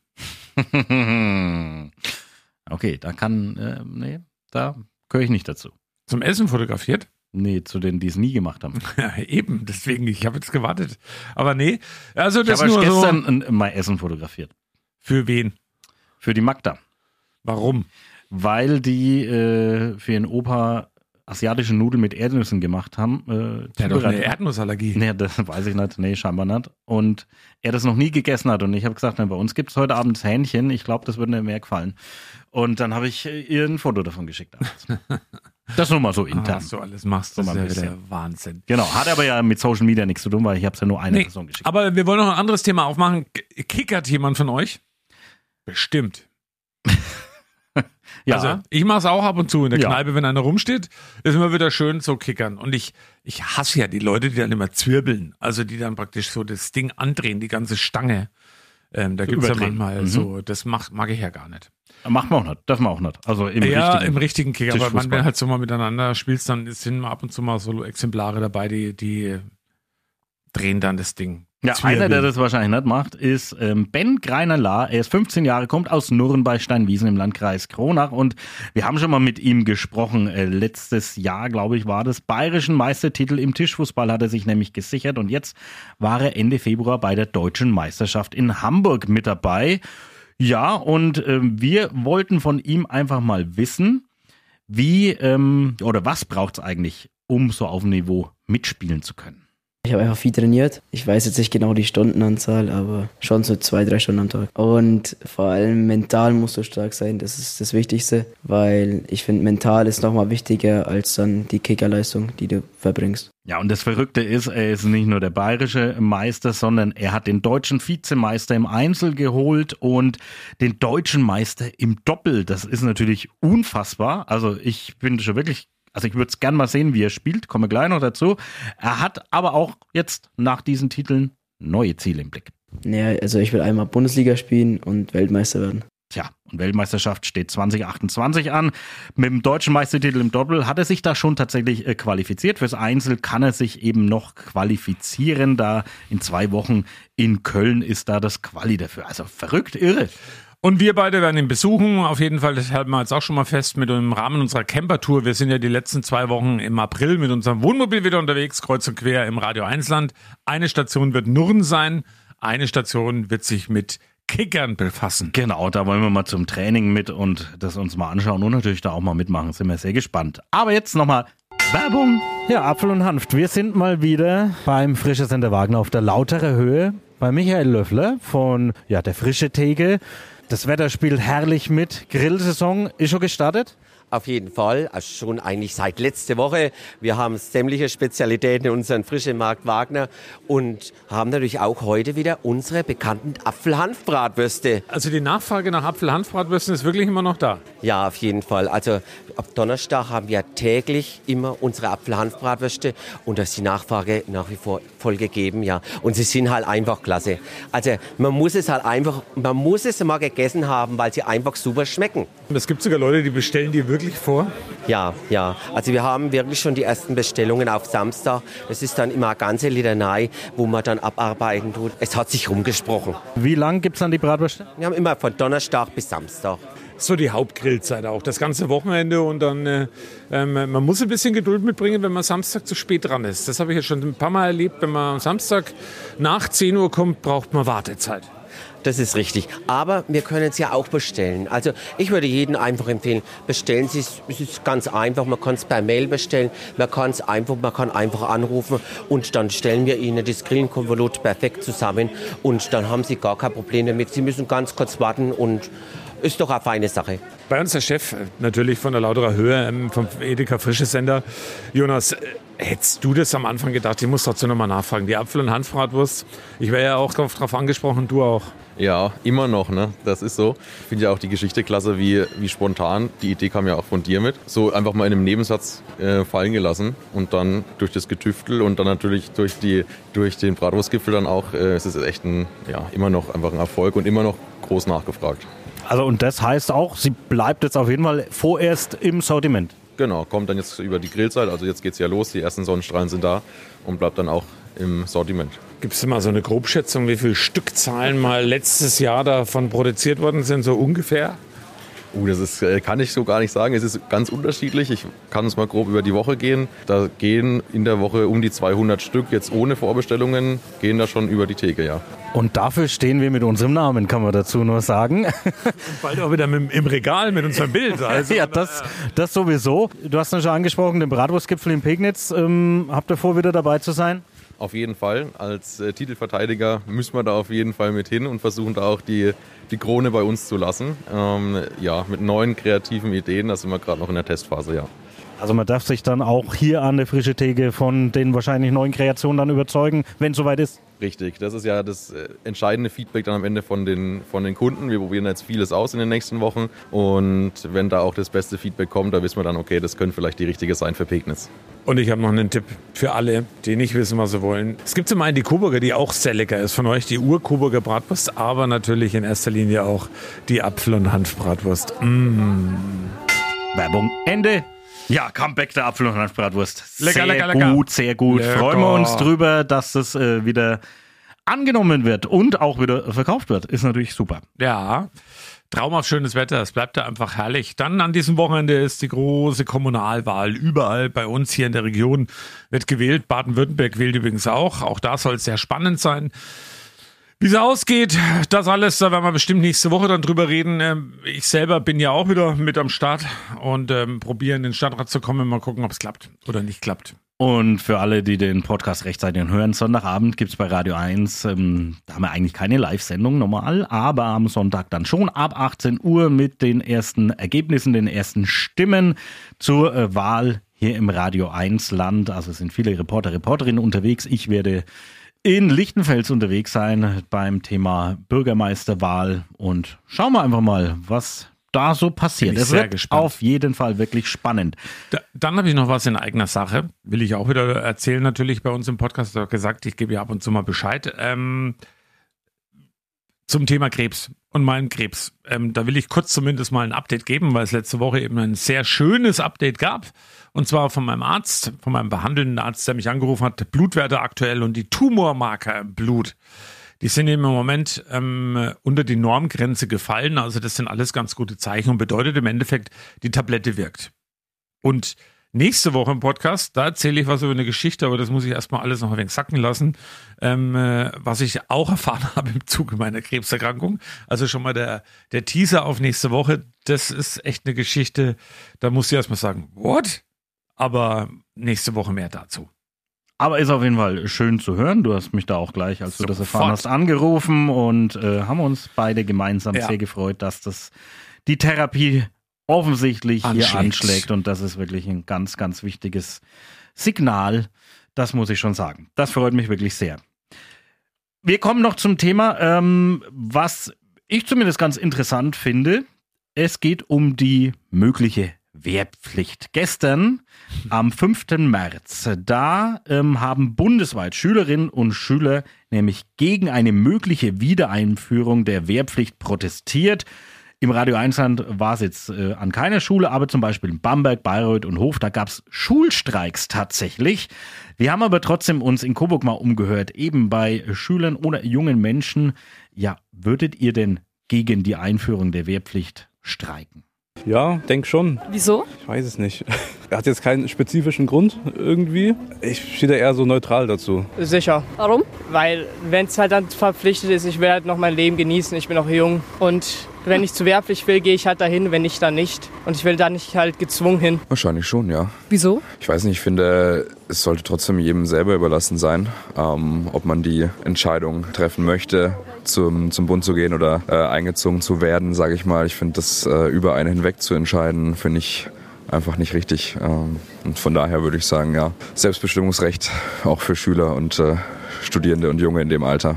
Okay, da kann, äh, nee, da gehöre ich nicht dazu. Zum Essen fotografiert? Nee, zu denen, die es nie gemacht haben. Ja, eben, deswegen, ich habe jetzt gewartet. Aber nee, also Ich das habe nur gestern so. ein, mein Essen fotografiert. Für wen? Für die Magda. Warum? Weil die äh, für ihren Opa asiatische Nudeln mit Erdnüssen gemacht haben. Äh, Der hat doch eine zubereitet. Erdnussallergie. Nee, das weiß ich nicht. Nee, scheinbar nicht. Und er das noch nie gegessen hat. Und ich habe gesagt, na, bei uns gibt es heute Abend Hähnchen. Ich glaube, das würde mir mehr gefallen. Und dann habe ich äh, ihr ein Foto davon geschickt. Das nur mal so intern. Ah, was du alles machst, So das mal ist ein ja wieder bisschen. Wahnsinn. Genau, hat aber ja mit Social Media nichts zu tun, weil ich habe es ja nur eine Nee, Person geschickt. aber wir wollen noch ein anderes Thema aufmachen. K- Kickert jemand von euch? Bestimmt. Ja. Also ich mache es auch ab und zu in der Ja. Kneipe, wenn einer rumsteht, ist immer wieder schön so kickern. Und ich, ich hasse ja die Leute, die dann immer zwirbeln. Also die dann praktisch so das Ding andrehen, die ganze Stange. Ähm, da So gibt es ja überdrehen. manchmal Mhm. so, das mag, mag ich ja gar nicht. Macht man auch nicht, darf man auch nicht. Also im ja, richtigen im richtigen Kicker. Aber man, Tischfußball. wenn halt so mal miteinander spielst, dann sind mal ab und zu mal so Exemplare dabei, die, die drehen dann das Ding. Ja, Zwirbeln. einer, der das wahrscheinlich nicht macht, ist ähm, Ben Greiner-Lahr. Er ist fünfzehn Jahre, kommt aus Nürnberg-Steinwiesen im Landkreis Kronach und wir haben schon mal mit ihm gesprochen. Äh, letztes Jahr, glaube ich, war das. Bayerischen Meistertitel im Tischfußball hat er sich nämlich gesichert und jetzt war er Ende Februar bei der Deutschen Meisterschaft in Hamburg mit dabei. Ja, und ähm, wir wollten von ihm einfach mal wissen, wie ähm, oder was braucht es eigentlich, um so auf dem Niveau mitspielen zu können. Ich habe einfach viel trainiert. Ich weiß jetzt nicht genau die Stundenanzahl, aber schon so zwei, drei Stunden am Tag. Und vor allem mental musst du stark sein. Das ist das Wichtigste, weil ich finde, mental ist nochmal wichtiger als dann die Kickerleistung, die du verbringst. Ja, und das Verrückte ist, er ist nicht nur der bayerische Meister, sondern er hat den deutschen Vizemeister im Einzel geholt und den deutschen Meister im Doppel. Das ist natürlich unfassbar. Also ich bin schon wirklich... Also ich würde es gerne mal sehen, wie er spielt, komme gleich noch dazu. Er hat aber auch jetzt nach diesen Titeln neue Ziele im Blick. Naja, also ich will einmal Bundesliga spielen und Weltmeister werden. Tja, und Weltmeisterschaft steht zwanzig achtundzwanzig an. Mit dem deutschen Meistertitel im Doppel hat er sich da schon tatsächlich äh, qualifiziert. Fürs Einzel kann er sich eben noch qualifizieren. Da in zwei Wochen in Köln ist da das Quali dafür. Also verrückt, irre. Und wir beide werden ihn besuchen. Auf jeden Fall, das halten wir jetzt auch schon mal fest mit im Rahmen unserer Camper-Tour. Wir sind ja die letzten zwei Wochen im April mit unserem Wohnmobil wieder unterwegs, kreuz und quer im Radio eins Land. Eine Station wird Nurren sein, eine Station wird sich mit Kickern befassen. Genau, da wollen wir mal zum Training mit und das uns mal anschauen und natürlich da auch mal mitmachen. Sind wir sehr gespannt. Aber jetzt nochmal Werbung. Ja, Apfel und Hanft. Wir sind mal wieder beim Frische Sender Wagner auf der Lauterer Höhe bei Michael Löffler von ja, der Frische Theke. Das Wetter spielt herrlich mit. Grillsaison ist schon gestartet? Auf jeden Fall, also schon eigentlich seit letzter Woche. Wir haben sämtliche Spezialitäten in unserem Frischen Markt Wagner und haben natürlich auch heute wieder unsere bekannten Apfel-Hanf-Bratwürste. Also die Nachfrage nach Apfel-Hanf-Bratwürsten ist wirklich immer noch da? Ja, auf jeden Fall. Also ab Donnerstag haben wir täglich immer unsere Apfel-Hanf-Bratwürste und da ist die Nachfrage nach wie vor voll gegeben, ja. Und sie sind halt einfach klasse. Also man muss es halt einfach, man muss es mal gegessen haben, weil sie einfach super schmecken. Es gibt sogar Leute, die bestellen die wirklich vor? Ja, ja. Also wir haben wirklich schon die ersten Bestellungen auf Samstag. Das ist dann immer eine ganze Litanei, wo man dann abarbeiten tut. Es hat sich rumgesprochen. Wie lang gibt es dann die Bratwürste? Wir haben immer von Donnerstag bis Samstag. So die Hauptgrillzeit auch, das ganze Wochenende und dann, äh, äh, man muss ein bisschen Geduld mitbringen, wenn man Samstag zu spät dran ist. Das habe ich jetzt schon ein paar Mal erlebt, wenn man am Samstag nach zehn Uhr kommt, braucht man Wartezeit. Das ist richtig. Aber wir können es ja auch bestellen. Also ich würde jedem einfach empfehlen, bestellen Sie es. Es ist ganz einfach. Man kann es per Mail bestellen. Man kann es einfach, man kann einfach anrufen und dann stellen wir Ihnen das Grillenkonvolut perfekt zusammen und dann haben Sie gar kein Problem damit. Sie müssen ganz kurz warten und ist doch eine feine Sache. Bei uns der Chef, natürlich von der Lauterer Höhe, vom Edeka Frische Sender. Jonas, hättest du das am Anfang gedacht? Ich muss trotzdem nochmal nachfragen. Die Apfel- und Hanfbratwurst, ich wäre ja auch darauf angesprochen, du auch. Ja, immer noch, ne? Das ist so. Ich finde ja auch die Geschichte klasse, wie, wie spontan. Die Idee kam ja auch von dir mit. So einfach mal in einem Nebensatz äh, fallen gelassen und dann durch das Getüftel und dann natürlich durch, die, durch den Bratwurstgipfel dann auch, äh, es ist echt ein, ja, immer noch einfach ein Erfolg und immer noch groß nachgefragt. Also und das heißt auch, sie bleibt jetzt auf jeden Fall vorerst im Sortiment. Genau, kommt dann jetzt über die Grillzeit, also jetzt geht's ja los, die ersten Sonnenstrahlen sind da und bleibt dann auch im Sortiment. Gibt es mal so eine Grobschätzung, wie viele Stückzahlen mal letztes Jahr davon produziert worden sind, so ungefähr? Uh, das ist, kann ich so gar nicht sagen. Es ist ganz unterschiedlich. Ich kann es mal grob über die Woche gehen. Da gehen in der Woche um die zweihundert Stück, jetzt ohne Vorbestellungen, gehen da schon über die Theke, ja. Und dafür stehen wir mit unserem Namen, kann man dazu nur sagen. Und bald auch wieder mit, im Regal mit unserem Bild. Also, ja, das, das sowieso. Du hast schon angesprochen, den Bratwurstgipfel in Pegnitz. Ähm, habt ihr vor, wieder dabei zu sein? Auf jeden Fall. Als äh, Titelverteidiger müssen wir da auf jeden Fall mit hin und versuchen da auch die, die Krone bei uns zu lassen. Ähm, ja, mit neuen kreativen Ideen, da sind wir gerade noch in der Testphase, ja. Also man darf sich dann auch hier an der Frische Theke von den wahrscheinlich neuen Kreationen dann überzeugen, wenn es soweit ist. Richtig, das ist ja das äh, entscheidende Feedback dann am Ende von den, von den Kunden. Wir probieren jetzt vieles aus in den nächsten Wochen und wenn da auch das beste Feedback kommt, da wissen wir dann, okay, das könnte vielleicht die richtige sein für Pegnitz. Und ich habe noch einen Tipp für alle, die nicht wissen, was sie wollen. Es gibt zum einen die Coburger, die auch sehr lecker ist von euch, die Ur-Coburger Bratwurst, aber natürlich in erster Linie auch die Apfel- und Hanfbratwurst. Mmh. Werbung Ende. Ja, Comeback der Apfel- und Hanfbratwurst. Lecker, sehr lecker, lecker. gut, sehr gut. Lecker. Freuen wir uns drüber, dass das äh, wieder angenommen wird und auch wieder verkauft wird. Ist natürlich super. Ja, traumhaft schönes Wetter. Es bleibt da einfach herrlich. Dann an diesem Wochenende ist die große Kommunalwahl. Überall bei uns hier in der Region wird gewählt. Baden-Württemberg wählt übrigens auch. Auch da soll es sehr spannend sein. Wie es ausgeht, das alles, da werden wir bestimmt nächste Woche dann drüber reden. Ich selber bin ja auch wieder mit am Start und ähm, probiere in den Stadtrat zu kommen. Mal gucken, ob es klappt oder nicht klappt. Und für alle, die den Podcast rechtzeitig hören, Sonntagabend gibt es bei Radio eins, ähm, da haben wir eigentlich keine Live-Sendung normal, aber am Sonntag dann schon ab achtzehn Uhr mit den ersten Ergebnissen, den ersten Stimmen zur äh, Wahl hier im Radio eins Land. Also es sind viele Reporter, Reporterinnen unterwegs. Ich werde in Lichtenfels unterwegs sein beim Thema Bürgermeisterwahl und schauen wir einfach mal, was da so passiert. Es wird gespannt. Auf jeden Fall wirklich spannend. Da, dann habe ich noch was in eigener Sache, will ich auch wieder erzählen natürlich bei uns im Podcast. Ich habe gesagt, ich gebe ja ab und zu mal Bescheid. Ähm, zum Thema Krebs und meinen Krebs. Ähm, da will ich kurz zumindest mal ein Update geben, weil es letzte Woche eben ein sehr schönes Update gab. Und zwar von meinem Arzt, von meinem behandelnden Arzt, der mich angerufen hat, Blutwerte aktuell und die Tumormarker im Blut. Die sind im Moment ähm, unter die Normgrenze gefallen. Also das sind alles ganz gute Zeichen und bedeutet im Endeffekt, die Tablette wirkt. Und nächste Woche im Podcast, da erzähle ich was über eine Geschichte, aber das muss ich erstmal alles noch ein wenig sacken lassen, ähm, äh, was ich auch erfahren habe im Zuge meiner Krebserkrankung. Also schon mal der, der Teaser auf nächste Woche. Das ist echt eine Geschichte, da muss ich erstmal sagen, what? Aber nächste Woche mehr dazu. Aber ist auf jeden Fall schön zu hören. Du hast mich da auch gleich, als du das erfahren hast, angerufen und äh, haben uns beide gemeinsam ja. sehr gefreut, dass das die Therapie offensichtlich anschlägt. hier anschlägt. Und das ist wirklich ein ganz, ganz wichtiges Signal. Das muss ich schon sagen. Das freut mich wirklich sehr. Wir kommen noch zum Thema, ähm, was ich zumindest ganz interessant finde. Es geht um die mögliche Wehrpflicht. Gestern, am fünften März, da ähm, haben bundesweit Schülerinnen und Schüler nämlich gegen eine mögliche Wiedereinführung der Wehrpflicht protestiert. Im Radio Einsland war es jetzt äh, an keiner Schule, aber zum Beispiel in Bamberg, Bayreuth und Hof, da gab es Schulstreiks tatsächlich. Wir haben aber trotzdem uns in Coburg mal umgehört, eben bei Schülern oder jungen Menschen. Ja, würdet ihr denn gegen die Einführung der Wehrpflicht streiken? Ja, denk schon. Wieso? Ich weiß es nicht. Er hat jetzt keinen spezifischen Grund irgendwie. Ich stehe da eher so neutral dazu. Sicher. Warum? Weil, wenn es halt dann verpflichtet ist, ich will halt noch mein Leben genießen. Ich bin noch jung und wenn ich zur Wehrpflicht will, gehe ich halt dahin, wenn nicht, dann nicht. Und ich will da nicht halt gezwungen hin. Wahrscheinlich schon, ja. Wieso? Ich weiß nicht, ich finde, es sollte trotzdem jedem selber überlassen sein, ähm, ob man die Entscheidung treffen möchte, zum, zum Bund zu gehen oder äh, eingezogen zu werden, sage ich mal. Ich finde, das äh, über einen hinweg zu entscheiden, finde ich einfach nicht richtig. Ähm, und von daher würde ich sagen, ja, Selbstbestimmungsrecht auch für Schüler und äh, Studierende und Junge in dem Alter.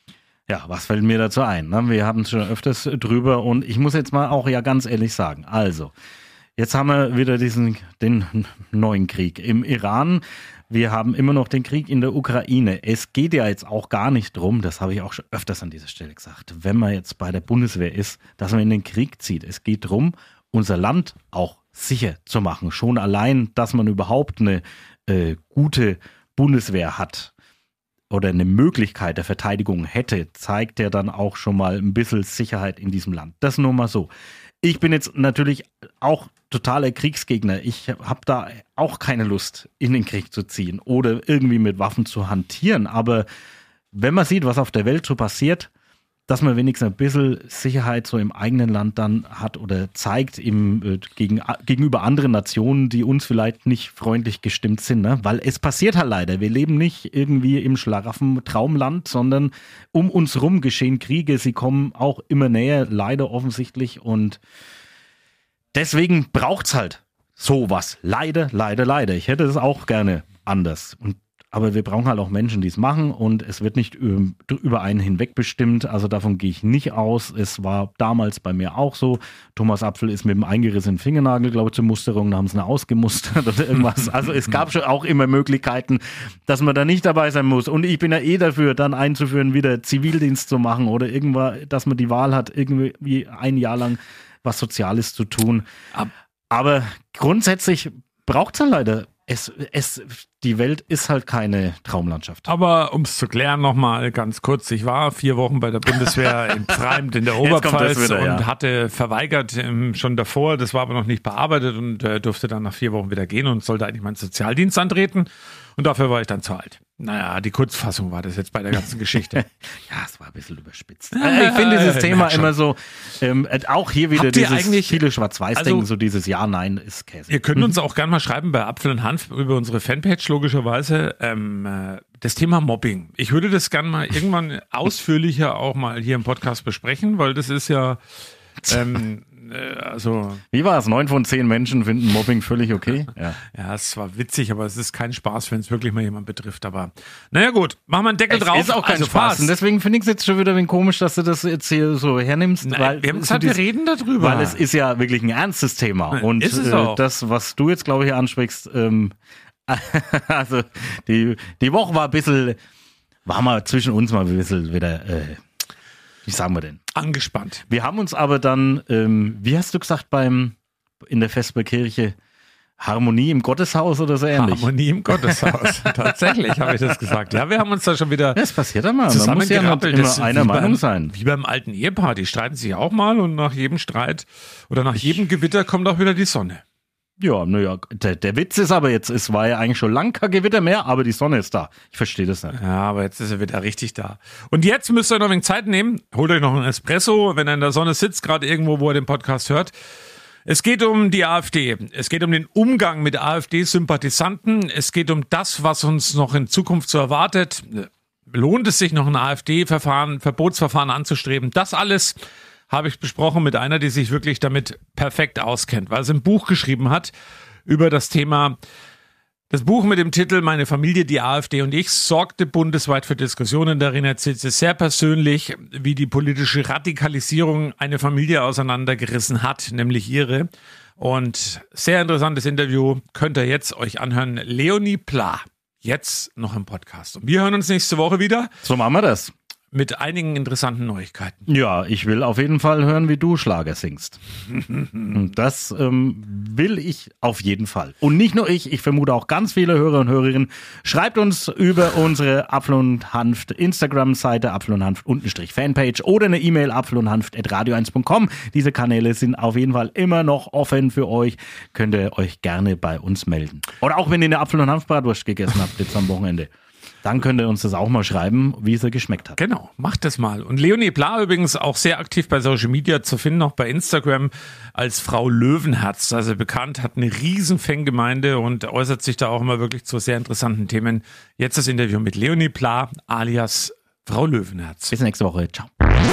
Ja, was fällt mir dazu ein? Ne? Wir haben es schon öfters drüber und ich muss jetzt mal auch ja ganz ehrlich sagen, also, jetzt haben wir wieder diesen, den neuen Krieg im Iran. Wir haben immer noch den Krieg in der Ukraine. Es geht ja jetzt auch gar nicht drum, das habe ich auch schon öfters an dieser Stelle gesagt, wenn man jetzt bei der Bundeswehr ist, dass man in den Krieg zieht. Es geht drum, unser Land auch sicher zu machen. Schon allein, dass man überhaupt eine äh, gute Bundeswehr hat oder eine Möglichkeit der Verteidigung hätte, zeigt ja dann auch schon mal ein bisschen Sicherheit in diesem Land. Das nur mal so. Ich bin jetzt natürlich auch totaler Kriegsgegner. Ich habe da auch keine Lust, in den Krieg zu ziehen oder irgendwie mit Waffen zu hantieren. Aber wenn man sieht, was auf der Welt so passiert, dass man wenigstens ein bisschen Sicherheit so im eigenen Land dann hat oder zeigt im, äh, gegen, gegenüber anderen Nationen, die uns vielleicht nicht freundlich gestimmt sind. Ne? Weil es passiert halt leider. Wir leben nicht irgendwie im Schlaraffen-Traumland, sondern um uns rum geschehen Kriege. Sie kommen auch immer näher, leider offensichtlich. Und deswegen braucht's halt sowas. Leider, leider, leider. Ich hätte es auch gerne anders. Und aber wir brauchen halt auch Menschen, die es machen und es wird nicht über einen hinweg bestimmt. Also davon gehe ich nicht aus. Es war damals bei mir auch so. Thomas Apfel ist mit dem eingerissenen Fingernagel, glaube ich, zur Musterung. Da haben sie ihn ausgemustert oder irgendwas. Also es gab schon auch immer Möglichkeiten, dass man da nicht dabei sein muss. Und ich bin ja eh dafür, dann einzuführen, wieder Zivildienst zu machen oder irgendwann, dass man die Wahl hat, irgendwie ein Jahr lang was Soziales zu tun. Aber grundsätzlich braucht es ja leider Es, es, die Welt ist halt keine Traumlandschaft. Aber um es zu klären nochmal ganz kurz, ich war vier Wochen bei der Bundeswehr in Pfreimt in der Oberpfalz wieder, und ja. hatte verweigert ähm, schon davor, das war aber noch nicht bearbeitet und äh, durfte dann nach vier Wochen wieder gehen und sollte eigentlich meinen Sozialdienst antreten und dafür war ich dann zu alt. Naja, die Kurzfassung war das jetzt bei der ganzen Geschichte. Ja, es war ein bisschen überspitzt. Äh, ich finde dieses Thema immer so, ähm, auch hier wieder Habt ihr dieses eigentlich- viele Schwarz-Weiß-Denken, also- so dieses Ja, Nein ist Käse. Ihr könnt uns auch gerne mal schreiben bei Apfel und Hanf über unsere Fanpage, logischerweise, ähm, äh, das Thema Mobbing. Ich würde das gerne mal irgendwann ausführlicher auch mal hier im Podcast besprechen, weil das ist ja, ähm, äh, also... Wie war es? Neun von zehn Menschen finden Mobbing völlig okay? Ja. Ja, es war witzig, aber es ist kein Spaß, wenn es wirklich mal jemand betrifft. Aber naja gut, machen wir einen Deckel Es drauf. ist auch kein Also Spaß. passt. Und deswegen finde ich es jetzt schon wieder ein wenig komisch, dass du das jetzt hier so hernimmst. Nein, weil wir haben so gesagt, wir dies- reden darüber. Weil es ist ja wirklich ein ernstes Thema. Ja, Und ist es äh, auch. das, was du jetzt, glaube ich, hier ansprichst, ähm, also die, die Woche war ein bisschen, war mal zwischen uns mal ein bisschen wieder, äh, wie sagen wir denn? Angespannt. Wir haben uns aber dann, ähm, wie hast du gesagt, beim in der Vesperkirche, Harmonie im Gotteshaus oder so ähnlich? Harmonie im Gotteshaus. Tatsächlich habe ich das gesagt. Ja, wir haben uns da schon wieder Das passiert ja mal. Man muss ja nicht zusammengerappelt. immer Das ist einer wie Meinung beim, sein. Wie beim alten Ehepaar. Die streiten sich auch mal und nach jedem Streit oder nach jedem Gewitter kommt auch wieder die Sonne. Ja, naja, der, der Witz ist aber jetzt, es war ja eigentlich schon lang kein Gewitter mehr, aber die Sonne ist da. Ich verstehe das nicht. Ja, aber jetzt ist er wieder richtig da. Und jetzt müsst ihr noch ein wenig Zeit nehmen. Holt euch noch einen Espresso, wenn er in der Sonne sitzt, gerade irgendwo, wo er den Podcast hört. Es geht um die AfD. Es geht um den Umgang mit AfD-Sympathisanten. Es geht um das, was uns noch in Zukunft so erwartet. Lohnt es sich noch ein AfD-Verfahren, Verbotsverfahren anzustreben? Das alles habe ich besprochen mit einer, die sich wirklich damit perfekt auskennt, weil sie ein Buch geschrieben hat über das Thema. Das Buch mit dem Titel Meine Familie, die AfD und ich sorgte bundesweit für Diskussionen. Darin erzählt sie sehr persönlich, wie die politische Radikalisierung eine Familie auseinandergerissen hat, nämlich ihre. Und sehr interessantes Interview könnt ihr jetzt euch anhören. Leonie Pla, jetzt noch im Podcast. Und wir hören uns nächste Woche wieder. So machen wir das. Mit einigen interessanten Neuigkeiten. Ja, ich will auf jeden Fall hören, wie du Schlager singst. Das ähm, will ich auf jeden Fall. Und nicht nur ich, ich vermute auch ganz viele Hörer und Hörerinnen. Schreibt uns über unsere Apfel und Hanft Instagram-Seite, Apfel und Hanft Unterstrich Fanpage oder eine E-Mail apfel und hanft at radio eins punkt com. Diese Kanäle sind auf jeden Fall immer noch offen für euch. Könnt ihr euch gerne bei uns melden. Oder auch wenn ihr eine Apfel- und Hanf-Bratwurst gegessen habt jetzt am Wochenende. Dann könnt ihr uns das auch mal schreiben, wie es ihr geschmeckt hat. Genau, macht das mal. Und Leonie Pla übrigens auch sehr aktiv bei Social Media zu finden, auch bei Instagram als Frau Löwenherz. Also bekannt, hat eine riesen Fangemeinde und äußert sich da auch immer wirklich zu sehr interessanten Themen. Jetzt das Interview mit Leonie Pla alias Frau Löwenherz. Bis nächste Woche. Ciao.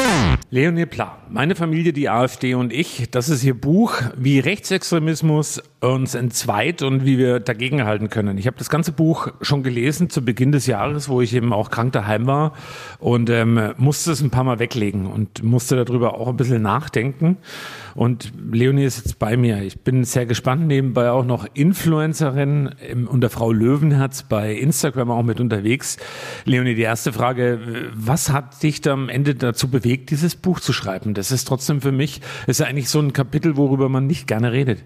Leonie Pla, Meine Familie, die AfD und ich. Das ist ihr Buch, wie Rechtsextremismus uns entzweit und wie wir dagegenhalten können. Ich habe das ganze Buch schon gelesen zu Beginn des Jahres, wo ich eben auch krank daheim war und ähm, musste es ein paar Mal weglegen und musste darüber auch ein bisschen nachdenken. Und Leonie ist jetzt bei mir. Ich bin sehr gespannt, nebenbei auch noch Influencerin unter Frau Löwenherz bei Instagram auch mit unterwegs. Leonie, die erste Frage, was hat dich da am Ende dazu bewegt, dieses Buch zu schreiben? Das ist trotzdem für mich, ist ja eigentlich so ein Kapitel, worüber man nicht gerne redet.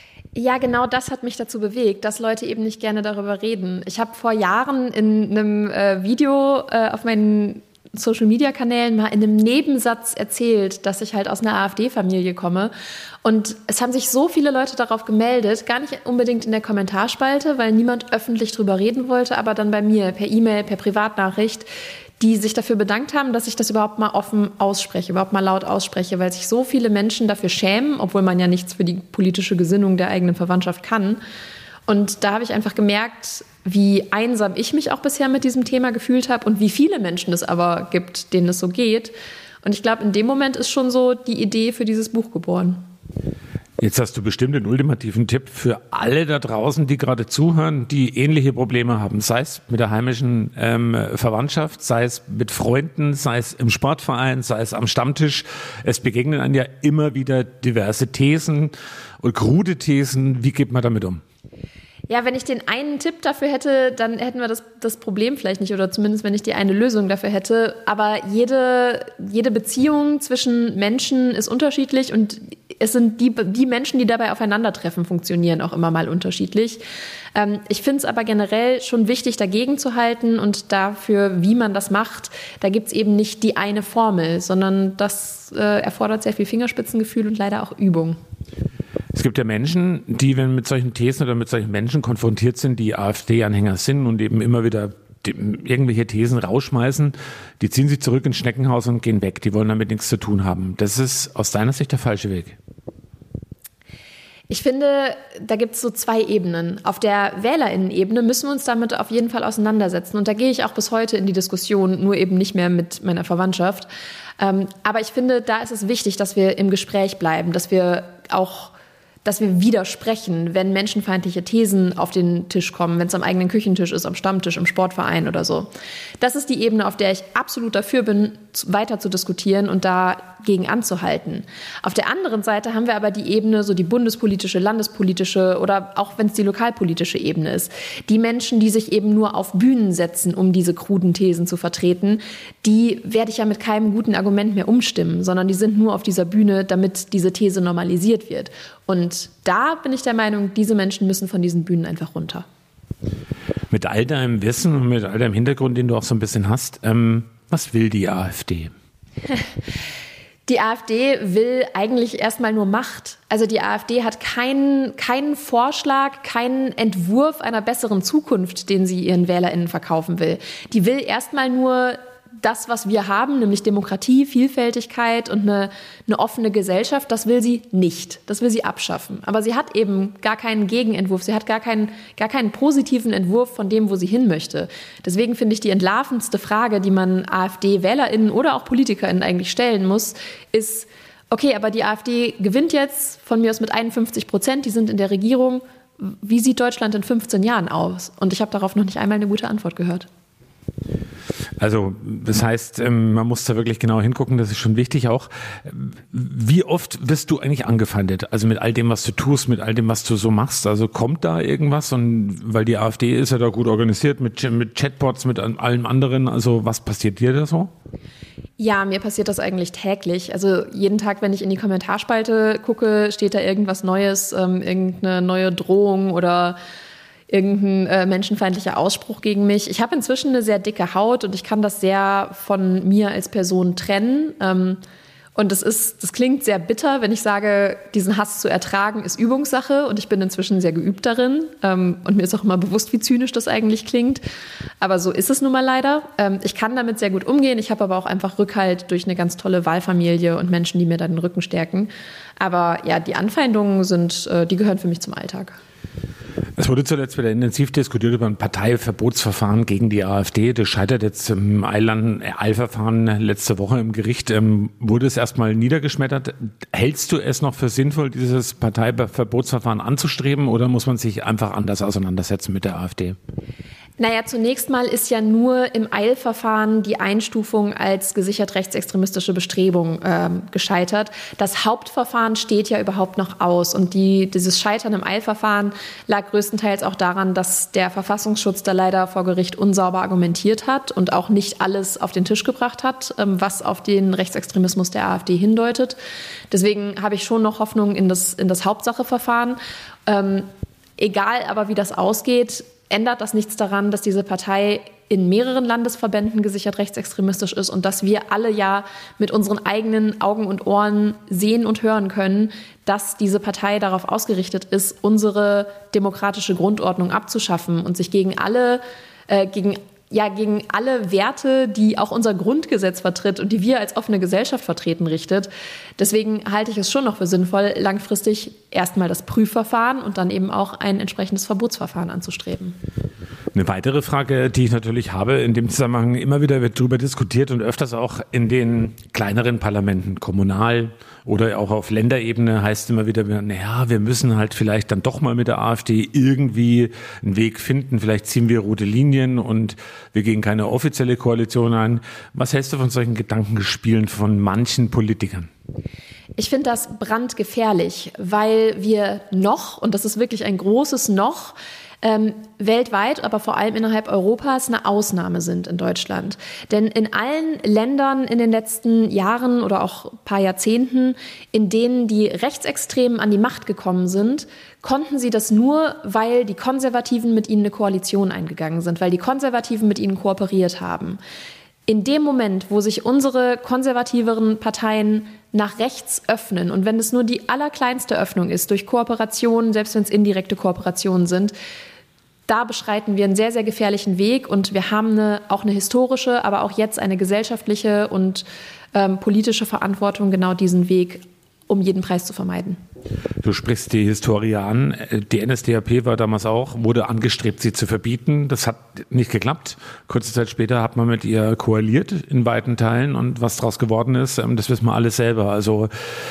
Ja, genau das hat mich dazu bewegt, dass Leute eben nicht gerne darüber reden. Ich habe vor Jahren in einem äh, Video äh, auf meinen Social-Media-Kanälen mal in einem Nebensatz erzählt, dass ich halt aus einer AfD-Familie komme. Und es haben sich so viele Leute darauf gemeldet, gar nicht unbedingt in der Kommentarspalte, weil niemand öffentlich drüber reden wollte, aber dann bei mir per E-Mail, per Privatnachricht, die sich dafür bedankt haben, dass ich das überhaupt mal offen ausspreche, überhaupt mal laut ausspreche, weil sich so viele Menschen dafür schämen, obwohl man ja nichts für die politische Gesinnung der eigenen Verwandtschaft kann. Und da habe ich einfach gemerkt, wie einsam ich mich auch bisher mit diesem Thema gefühlt habe und wie viele Menschen es aber gibt, denen es so geht. Und ich glaube, in dem Moment ist schon so die Idee für dieses Buch geboren. Jetzt hast du bestimmt den ultimativen Tipp für alle da draußen, die gerade zuhören, die ähnliche Probleme haben. Sei es mit der heimischen ähm, Verwandtschaft, sei es mit Freunden, sei es im Sportverein, sei es am Stammtisch. Es begegnen einem ja immer wieder diverse Thesen und krude Thesen. Wie geht man damit um? Ja, wenn ich den einen Tipp dafür hätte, dann hätten wir das, das Problem vielleicht nicht, oder zumindest wenn ich die eine Lösung dafür hätte. Aber jede, jede Beziehung zwischen Menschen ist unterschiedlich und es sind die, die Menschen, die dabei aufeinandertreffen, funktionieren auch immer mal unterschiedlich. Ähm, ich finde es aber generell schon wichtig, dagegen zu halten und dafür, wie man das macht, da gibt es eben nicht die eine Formel, sondern das äh, erfordert sehr viel Fingerspitzengefühl und leider auch Übung. Es gibt ja Menschen, die, wenn mit solchen Thesen oder mit solchen Menschen konfrontiert sind, die AfD-Anhänger sind und eben immer wieder irgendwelche Thesen rausschmeißen, die ziehen sich zurück ins Schneckenhaus und gehen weg. Die wollen damit nichts zu tun haben. Das ist aus deiner Sicht der falsche Weg. Ich finde, da gibt es so zwei Ebenen. Auf der WählerInnen-Ebene müssen wir uns damit auf jeden Fall auseinandersetzen. Und da gehe ich auch bis heute in die Diskussion, nur eben nicht mehr mit meiner Verwandtschaft. Ähm, aber ich finde, da ist es wichtig, dass wir im Gespräch bleiben, dass wir auch dass wir widersprechen, wenn menschenfeindliche Thesen auf den Tisch kommen, wenn es am eigenen Küchentisch ist, am Stammtisch, im Sportverein oder so. Das ist die Ebene, auf der ich absolut dafür bin, weiter zu diskutieren und dagegen anzuhalten. Auf der anderen Seite haben wir aber die Ebene, so die bundespolitische, landespolitische oder auch wenn es die lokalpolitische Ebene ist. Die Menschen, die sich eben nur auf Bühnen setzen, um diese kruden Thesen zu vertreten, die werde ich ja mit keinem guten Argument mehr umstimmen, sondern die sind nur auf dieser Bühne, damit diese These normalisiert wird. Und da bin ich der Meinung, diese Menschen müssen von diesen Bühnen einfach runter. Mit all deinem Wissen und mit all deinem Hintergrund, den du auch so ein bisschen hast, ähm, was will die AfD? Die AfD will eigentlich erstmal nur Macht. Also die AfD hat keinen, keinen Vorschlag, keinen Entwurf einer besseren Zukunft, den sie ihren WählerInnen verkaufen will. Die will erstmal nur das, was wir haben, nämlich Demokratie, Vielfältigkeit und eine, eine offene Gesellschaft, das will sie nicht. Das will sie abschaffen. Aber sie hat eben gar keinen Gegenentwurf. Sie hat gar keinen, gar keinen positiven Entwurf von dem, wo sie hin möchte. Deswegen finde ich, die entlarvendste Frage, die man AfD-WählerInnen oder auch PolitikerInnen eigentlich stellen muss, ist, okay, aber die AfD gewinnt jetzt von mir aus mit einundfünfzig Prozent, die sind in der Regierung. Wie sieht Deutschland in fünfzehn Jahren aus? Und ich habe darauf noch nicht einmal eine gute Antwort gehört. Also das heißt, man muss da wirklich genau hingucken, das ist schon wichtig auch. Wie oft wirst du eigentlich angefeindet? Also mit all dem, was du tust, mit all dem, was du so machst. Also kommt da irgendwas? Und weil die AfD ist ja da gut organisiert mit, mit Chatbots, mit allem anderen. Also was passiert dir da so? Ja, mir passiert das eigentlich täglich. Also jeden Tag, wenn ich in die Kommentarspalte gucke, steht da irgendwas Neues, ähm, irgendeine neue Drohung oder irgendein äh, menschenfeindlicher Ausspruch gegen mich. Ich habe inzwischen eine sehr dicke Haut und ich kann das sehr von mir als Person trennen. Ähm, und das ist, das klingt sehr bitter, wenn ich sage, diesen Hass zu ertragen ist Übungssache und ich bin inzwischen sehr geübt darin. Ähm, und mir ist auch immer bewusst, wie zynisch das eigentlich klingt. Aber so ist es nun mal leider. Ähm, ich kann damit sehr gut umgehen. Ich habe aber auch einfach Rückhalt durch eine ganz tolle Wahlfamilie und Menschen, die mir da den Rücken stärken. Aber ja, die Anfeindungen sind, äh, die gehören für mich zum Alltag. Es wurde zuletzt wieder intensiv diskutiert über ein Parteiverbotsverfahren gegen die AfD. Das scheitert jetzt im Eilverfahren letzte Woche im Gericht. Ähm, wurde es erstmal niedergeschmettert. Hältst du es noch für sinnvoll, dieses Parteiverbotsverfahren anzustreben oder muss man sich einfach anders auseinandersetzen mit der AfD? Naja, zunächst mal ist ja nur im Eilverfahren die Einstufung als gesichert rechtsextremistische Bestrebung äh, gescheitert. Das Hauptverfahren steht ja überhaupt noch aus. Und die, dieses Scheitern im Eilverfahren lag größtenteils auch daran, dass der Verfassungsschutz da leider vor Gericht unsauber argumentiert hat und auch nicht alles auf den Tisch gebracht hat, ähm, was auf den Rechtsextremismus der AfD hindeutet. Deswegen habe ich schon noch Hoffnung in das, in das Hauptsacheverfahren. Ähm, egal aber, wie das ausgeht, ändert das nichts daran, dass diese Partei in mehreren Landesverbänden gesichert rechtsextremistisch ist und dass wir alle ja mit unseren eigenen Augen und Ohren sehen und hören können, dass diese Partei darauf ausgerichtet ist, unsere demokratische Grundordnung abzuschaffen und sich gegen alle, äh, gegen ja gegen alle Werte, die auch unser Grundgesetz vertritt und die wir als offene Gesellschaft vertreten, richtet. Deswegen halte ich es schon noch für sinnvoll, langfristig erstmal das Prüfverfahren und dann eben auch ein entsprechendes Verbotsverfahren anzustreben. Eine weitere Frage, die ich natürlich habe, in dem Zusammenhang immer wieder wird darüber diskutiert und öfters auch in den kleineren Parlamenten, kommunal oder auch auf Länderebene, heißt immer wieder, naja, wir müssen halt vielleicht dann doch mal mit der AfD irgendwie einen Weg finden. Vielleicht ziehen wir rote Linien und wir gehen keine offizielle Koalition ein. Was hältst du von solchen Gedankengespielen von manchen Politikern? Ich finde das brandgefährlich, weil wir noch, und das ist wirklich ein großes Noch, Ähm, weltweit, aber vor allem innerhalb Europas eine Ausnahme sind in Deutschland. Denn in allen Ländern in den letzten Jahren oder auch ein paar Jahrzehnten, in denen die Rechtsextremen an die Macht gekommen sind, konnten sie das nur, weil die Konservativen mit ihnen eine Koalition eingegangen sind, weil die Konservativen mit ihnen kooperiert haben. In dem Moment, wo sich unsere konservativeren Parteien nach rechts öffnen und wenn es nur die allerkleinste Öffnung ist, durch Kooperationen, selbst wenn es indirekte Kooperationen sind, da beschreiten wir einen sehr, sehr gefährlichen Weg und wir haben eine, auch eine historische, aber auch jetzt eine gesellschaftliche und ähm, politische Verantwortung, genau diesen Weg um jeden Preis zu vermeiden. Du sprichst die Historie an. Die N S D A P war damals auch, wurde angestrebt, sie zu verbieten. Das hat nicht geklappt. Kurze Zeit später hat man mit ihr koaliert in weiten Teilen und was daraus geworden ist, das wissen wir alle selber. Also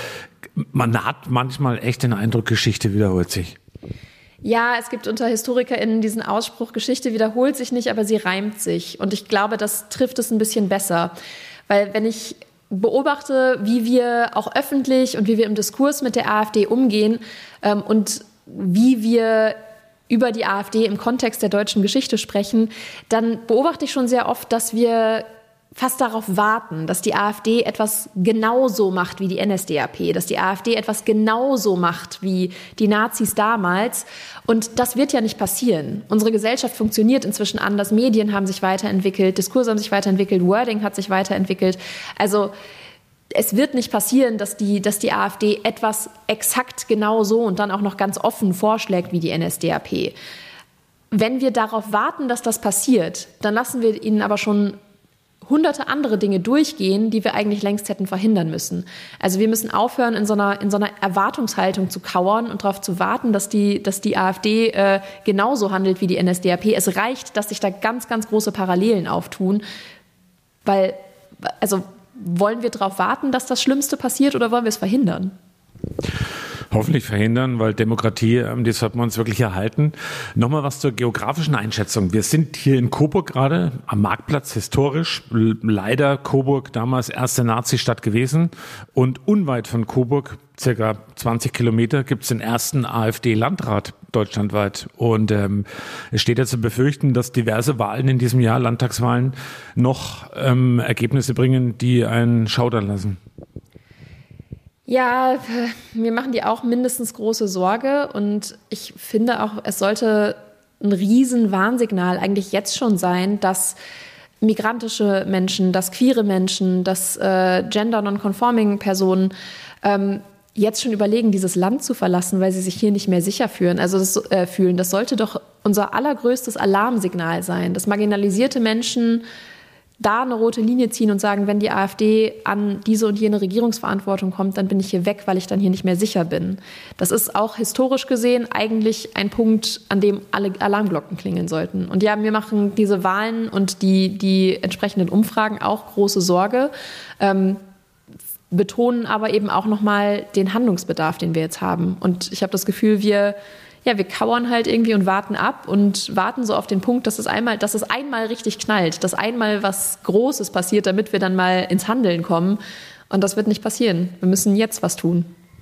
man hat manchmal echt den Eindruck, Geschichte wiederholt sich. Ja, es gibt unter HistorikerInnen diesen Ausspruch, Geschichte wiederholt sich nicht, aber sie reimt sich. Und ich glaube, das trifft es ein bisschen besser. Weil wenn ich beobachte, wie wir auch öffentlich und wie wir im Diskurs mit der AfD umgehen ähm, und wie wir über die AfD im Kontext der deutschen Geschichte sprechen, dann beobachte ich schon sehr oft, dass wir fast darauf warten, dass die AfD etwas genauso macht wie die N S D A P, dass die AfD etwas genauso macht wie die Nazis damals. Und das wird ja nicht passieren. Unsere Gesellschaft funktioniert inzwischen anders. Medien haben sich weiterentwickelt, Diskurse haben sich weiterentwickelt, Wording hat sich weiterentwickelt. Also es wird nicht passieren, dass die, dass die AfD etwas exakt genauso und dann auch noch ganz offen vorschlägt wie die N S D A P. Wenn wir darauf warten, dass das passiert, dann lassen wir ihnen aber schon hunderte andere Dinge durchgehen, die wir eigentlich längst hätten verhindern müssen. Also wir müssen aufhören, in so einer, in so einer Erwartungshaltung zu kauern und darauf zu warten, dass die, dass die AfD äh, genauso handelt wie die N S D A P. Es reicht, dass sich da ganz, ganz große Parallelen auftun, weil, also wollen wir darauf warten, dass das Schlimmste passiert oder wollen wir es verhindern? Hoffentlich verhindern, weil Demokratie, das sollten wir uns wirklich erhalten. Nochmal was zur geografischen Einschätzung. Wir sind hier in Coburg gerade am Marktplatz, historisch. Leider Coburg damals erste Nazi-Stadt gewesen. Und unweit von Coburg, circa zwanzig Kilometer, gibt es den ersten AfD-Landrat deutschlandweit. Und ähm, es steht ja zu befürchten, dass diverse Wahlen in diesem Jahr, Landtagswahlen, noch ähm, Ergebnisse bringen, die einen schaudern lassen. Ja, mir machen die auch mindestens große Sorge und ich finde auch, es sollte ein riesen Warnsignal eigentlich jetzt schon sein, dass migrantische Menschen, dass queere Menschen, dass äh, gender-non-conforming Personen ähm, jetzt schon überlegen, dieses Land zu verlassen, weil sie sich hier nicht mehr sicher fühlen. Also das, äh, fühlen. Das sollte doch unser allergrößtes Alarmsignal sein, dass marginalisierte Menschen da eine rote Linie ziehen und sagen, wenn die AfD an diese und jene Regierungsverantwortung kommt, dann bin ich hier weg, weil ich dann hier nicht mehr sicher bin. Das ist auch historisch gesehen eigentlich ein Punkt, an dem alle Alarmglocken klingeln sollten. Und ja, mir machen diese Wahlen und die, die entsprechenden Umfragen auch große Sorge, ähm, betonen aber eben auch nochmal den Handlungsbedarf, den wir jetzt haben. Und ich habe das Gefühl, wir Ja, wir kauern halt irgendwie und warten ab und warten so auf den Punkt, dass es einmal, dass es einmal richtig knallt, dass einmal was Großes passiert, damit wir dann mal ins Handeln kommen. Und das wird nicht passieren. Wir müssen jetzt was tun.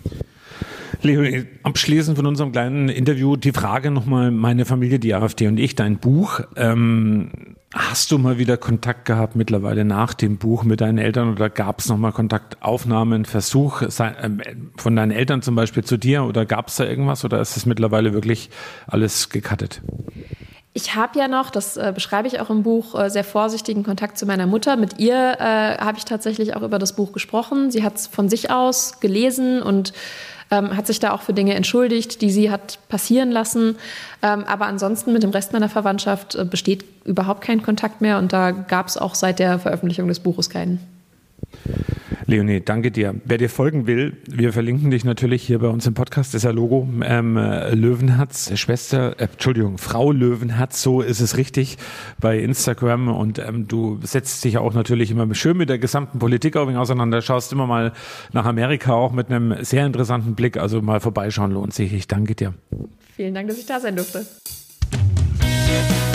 Leonie, abschließend von unserem kleinen Interview die Frage nochmal, meine Familie, die AfD und ich, dein Buch. Ähm, hast du mal wieder Kontakt gehabt mittlerweile nach dem Buch mit deinen Eltern oder gab es nochmal Kontaktaufnahmen, Versuch von deinen Eltern zum Beispiel zu dir oder gab es da irgendwas oder ist es mittlerweile wirklich alles gecuttet? Ich habe ja noch, das äh, beschreibe ich auch im Buch, äh, sehr vorsichtigen Kontakt zu meiner Mutter. Mit ihr äh, habe ich tatsächlich auch über das Buch gesprochen. Sie hat es von sich aus gelesen und ähm, hat sich da auch für Dinge entschuldigt, die sie hat passieren lassen. Ähm, aber ansonsten mit dem Rest meiner Verwandtschaft äh, besteht überhaupt kein Kontakt mehr und da gab es auch seit der Veröffentlichung des Buches keinen. Leonie, danke dir. Wer dir folgen will, wir verlinken dich natürlich hier bei uns im Podcast, das ist ja Logo, ähm, Löwenherz, Schwester, äh, Entschuldigung, Frau Löwenherz, so ist es richtig, bei Instagram und ähm, du setzt dich auch natürlich immer schön mit der gesamten Politik auseinander, schaust immer mal nach Amerika auch mit einem sehr interessanten Blick, also mal vorbeischauen lohnt sich. Ich danke dir. Vielen Dank, dass ich da sein durfte.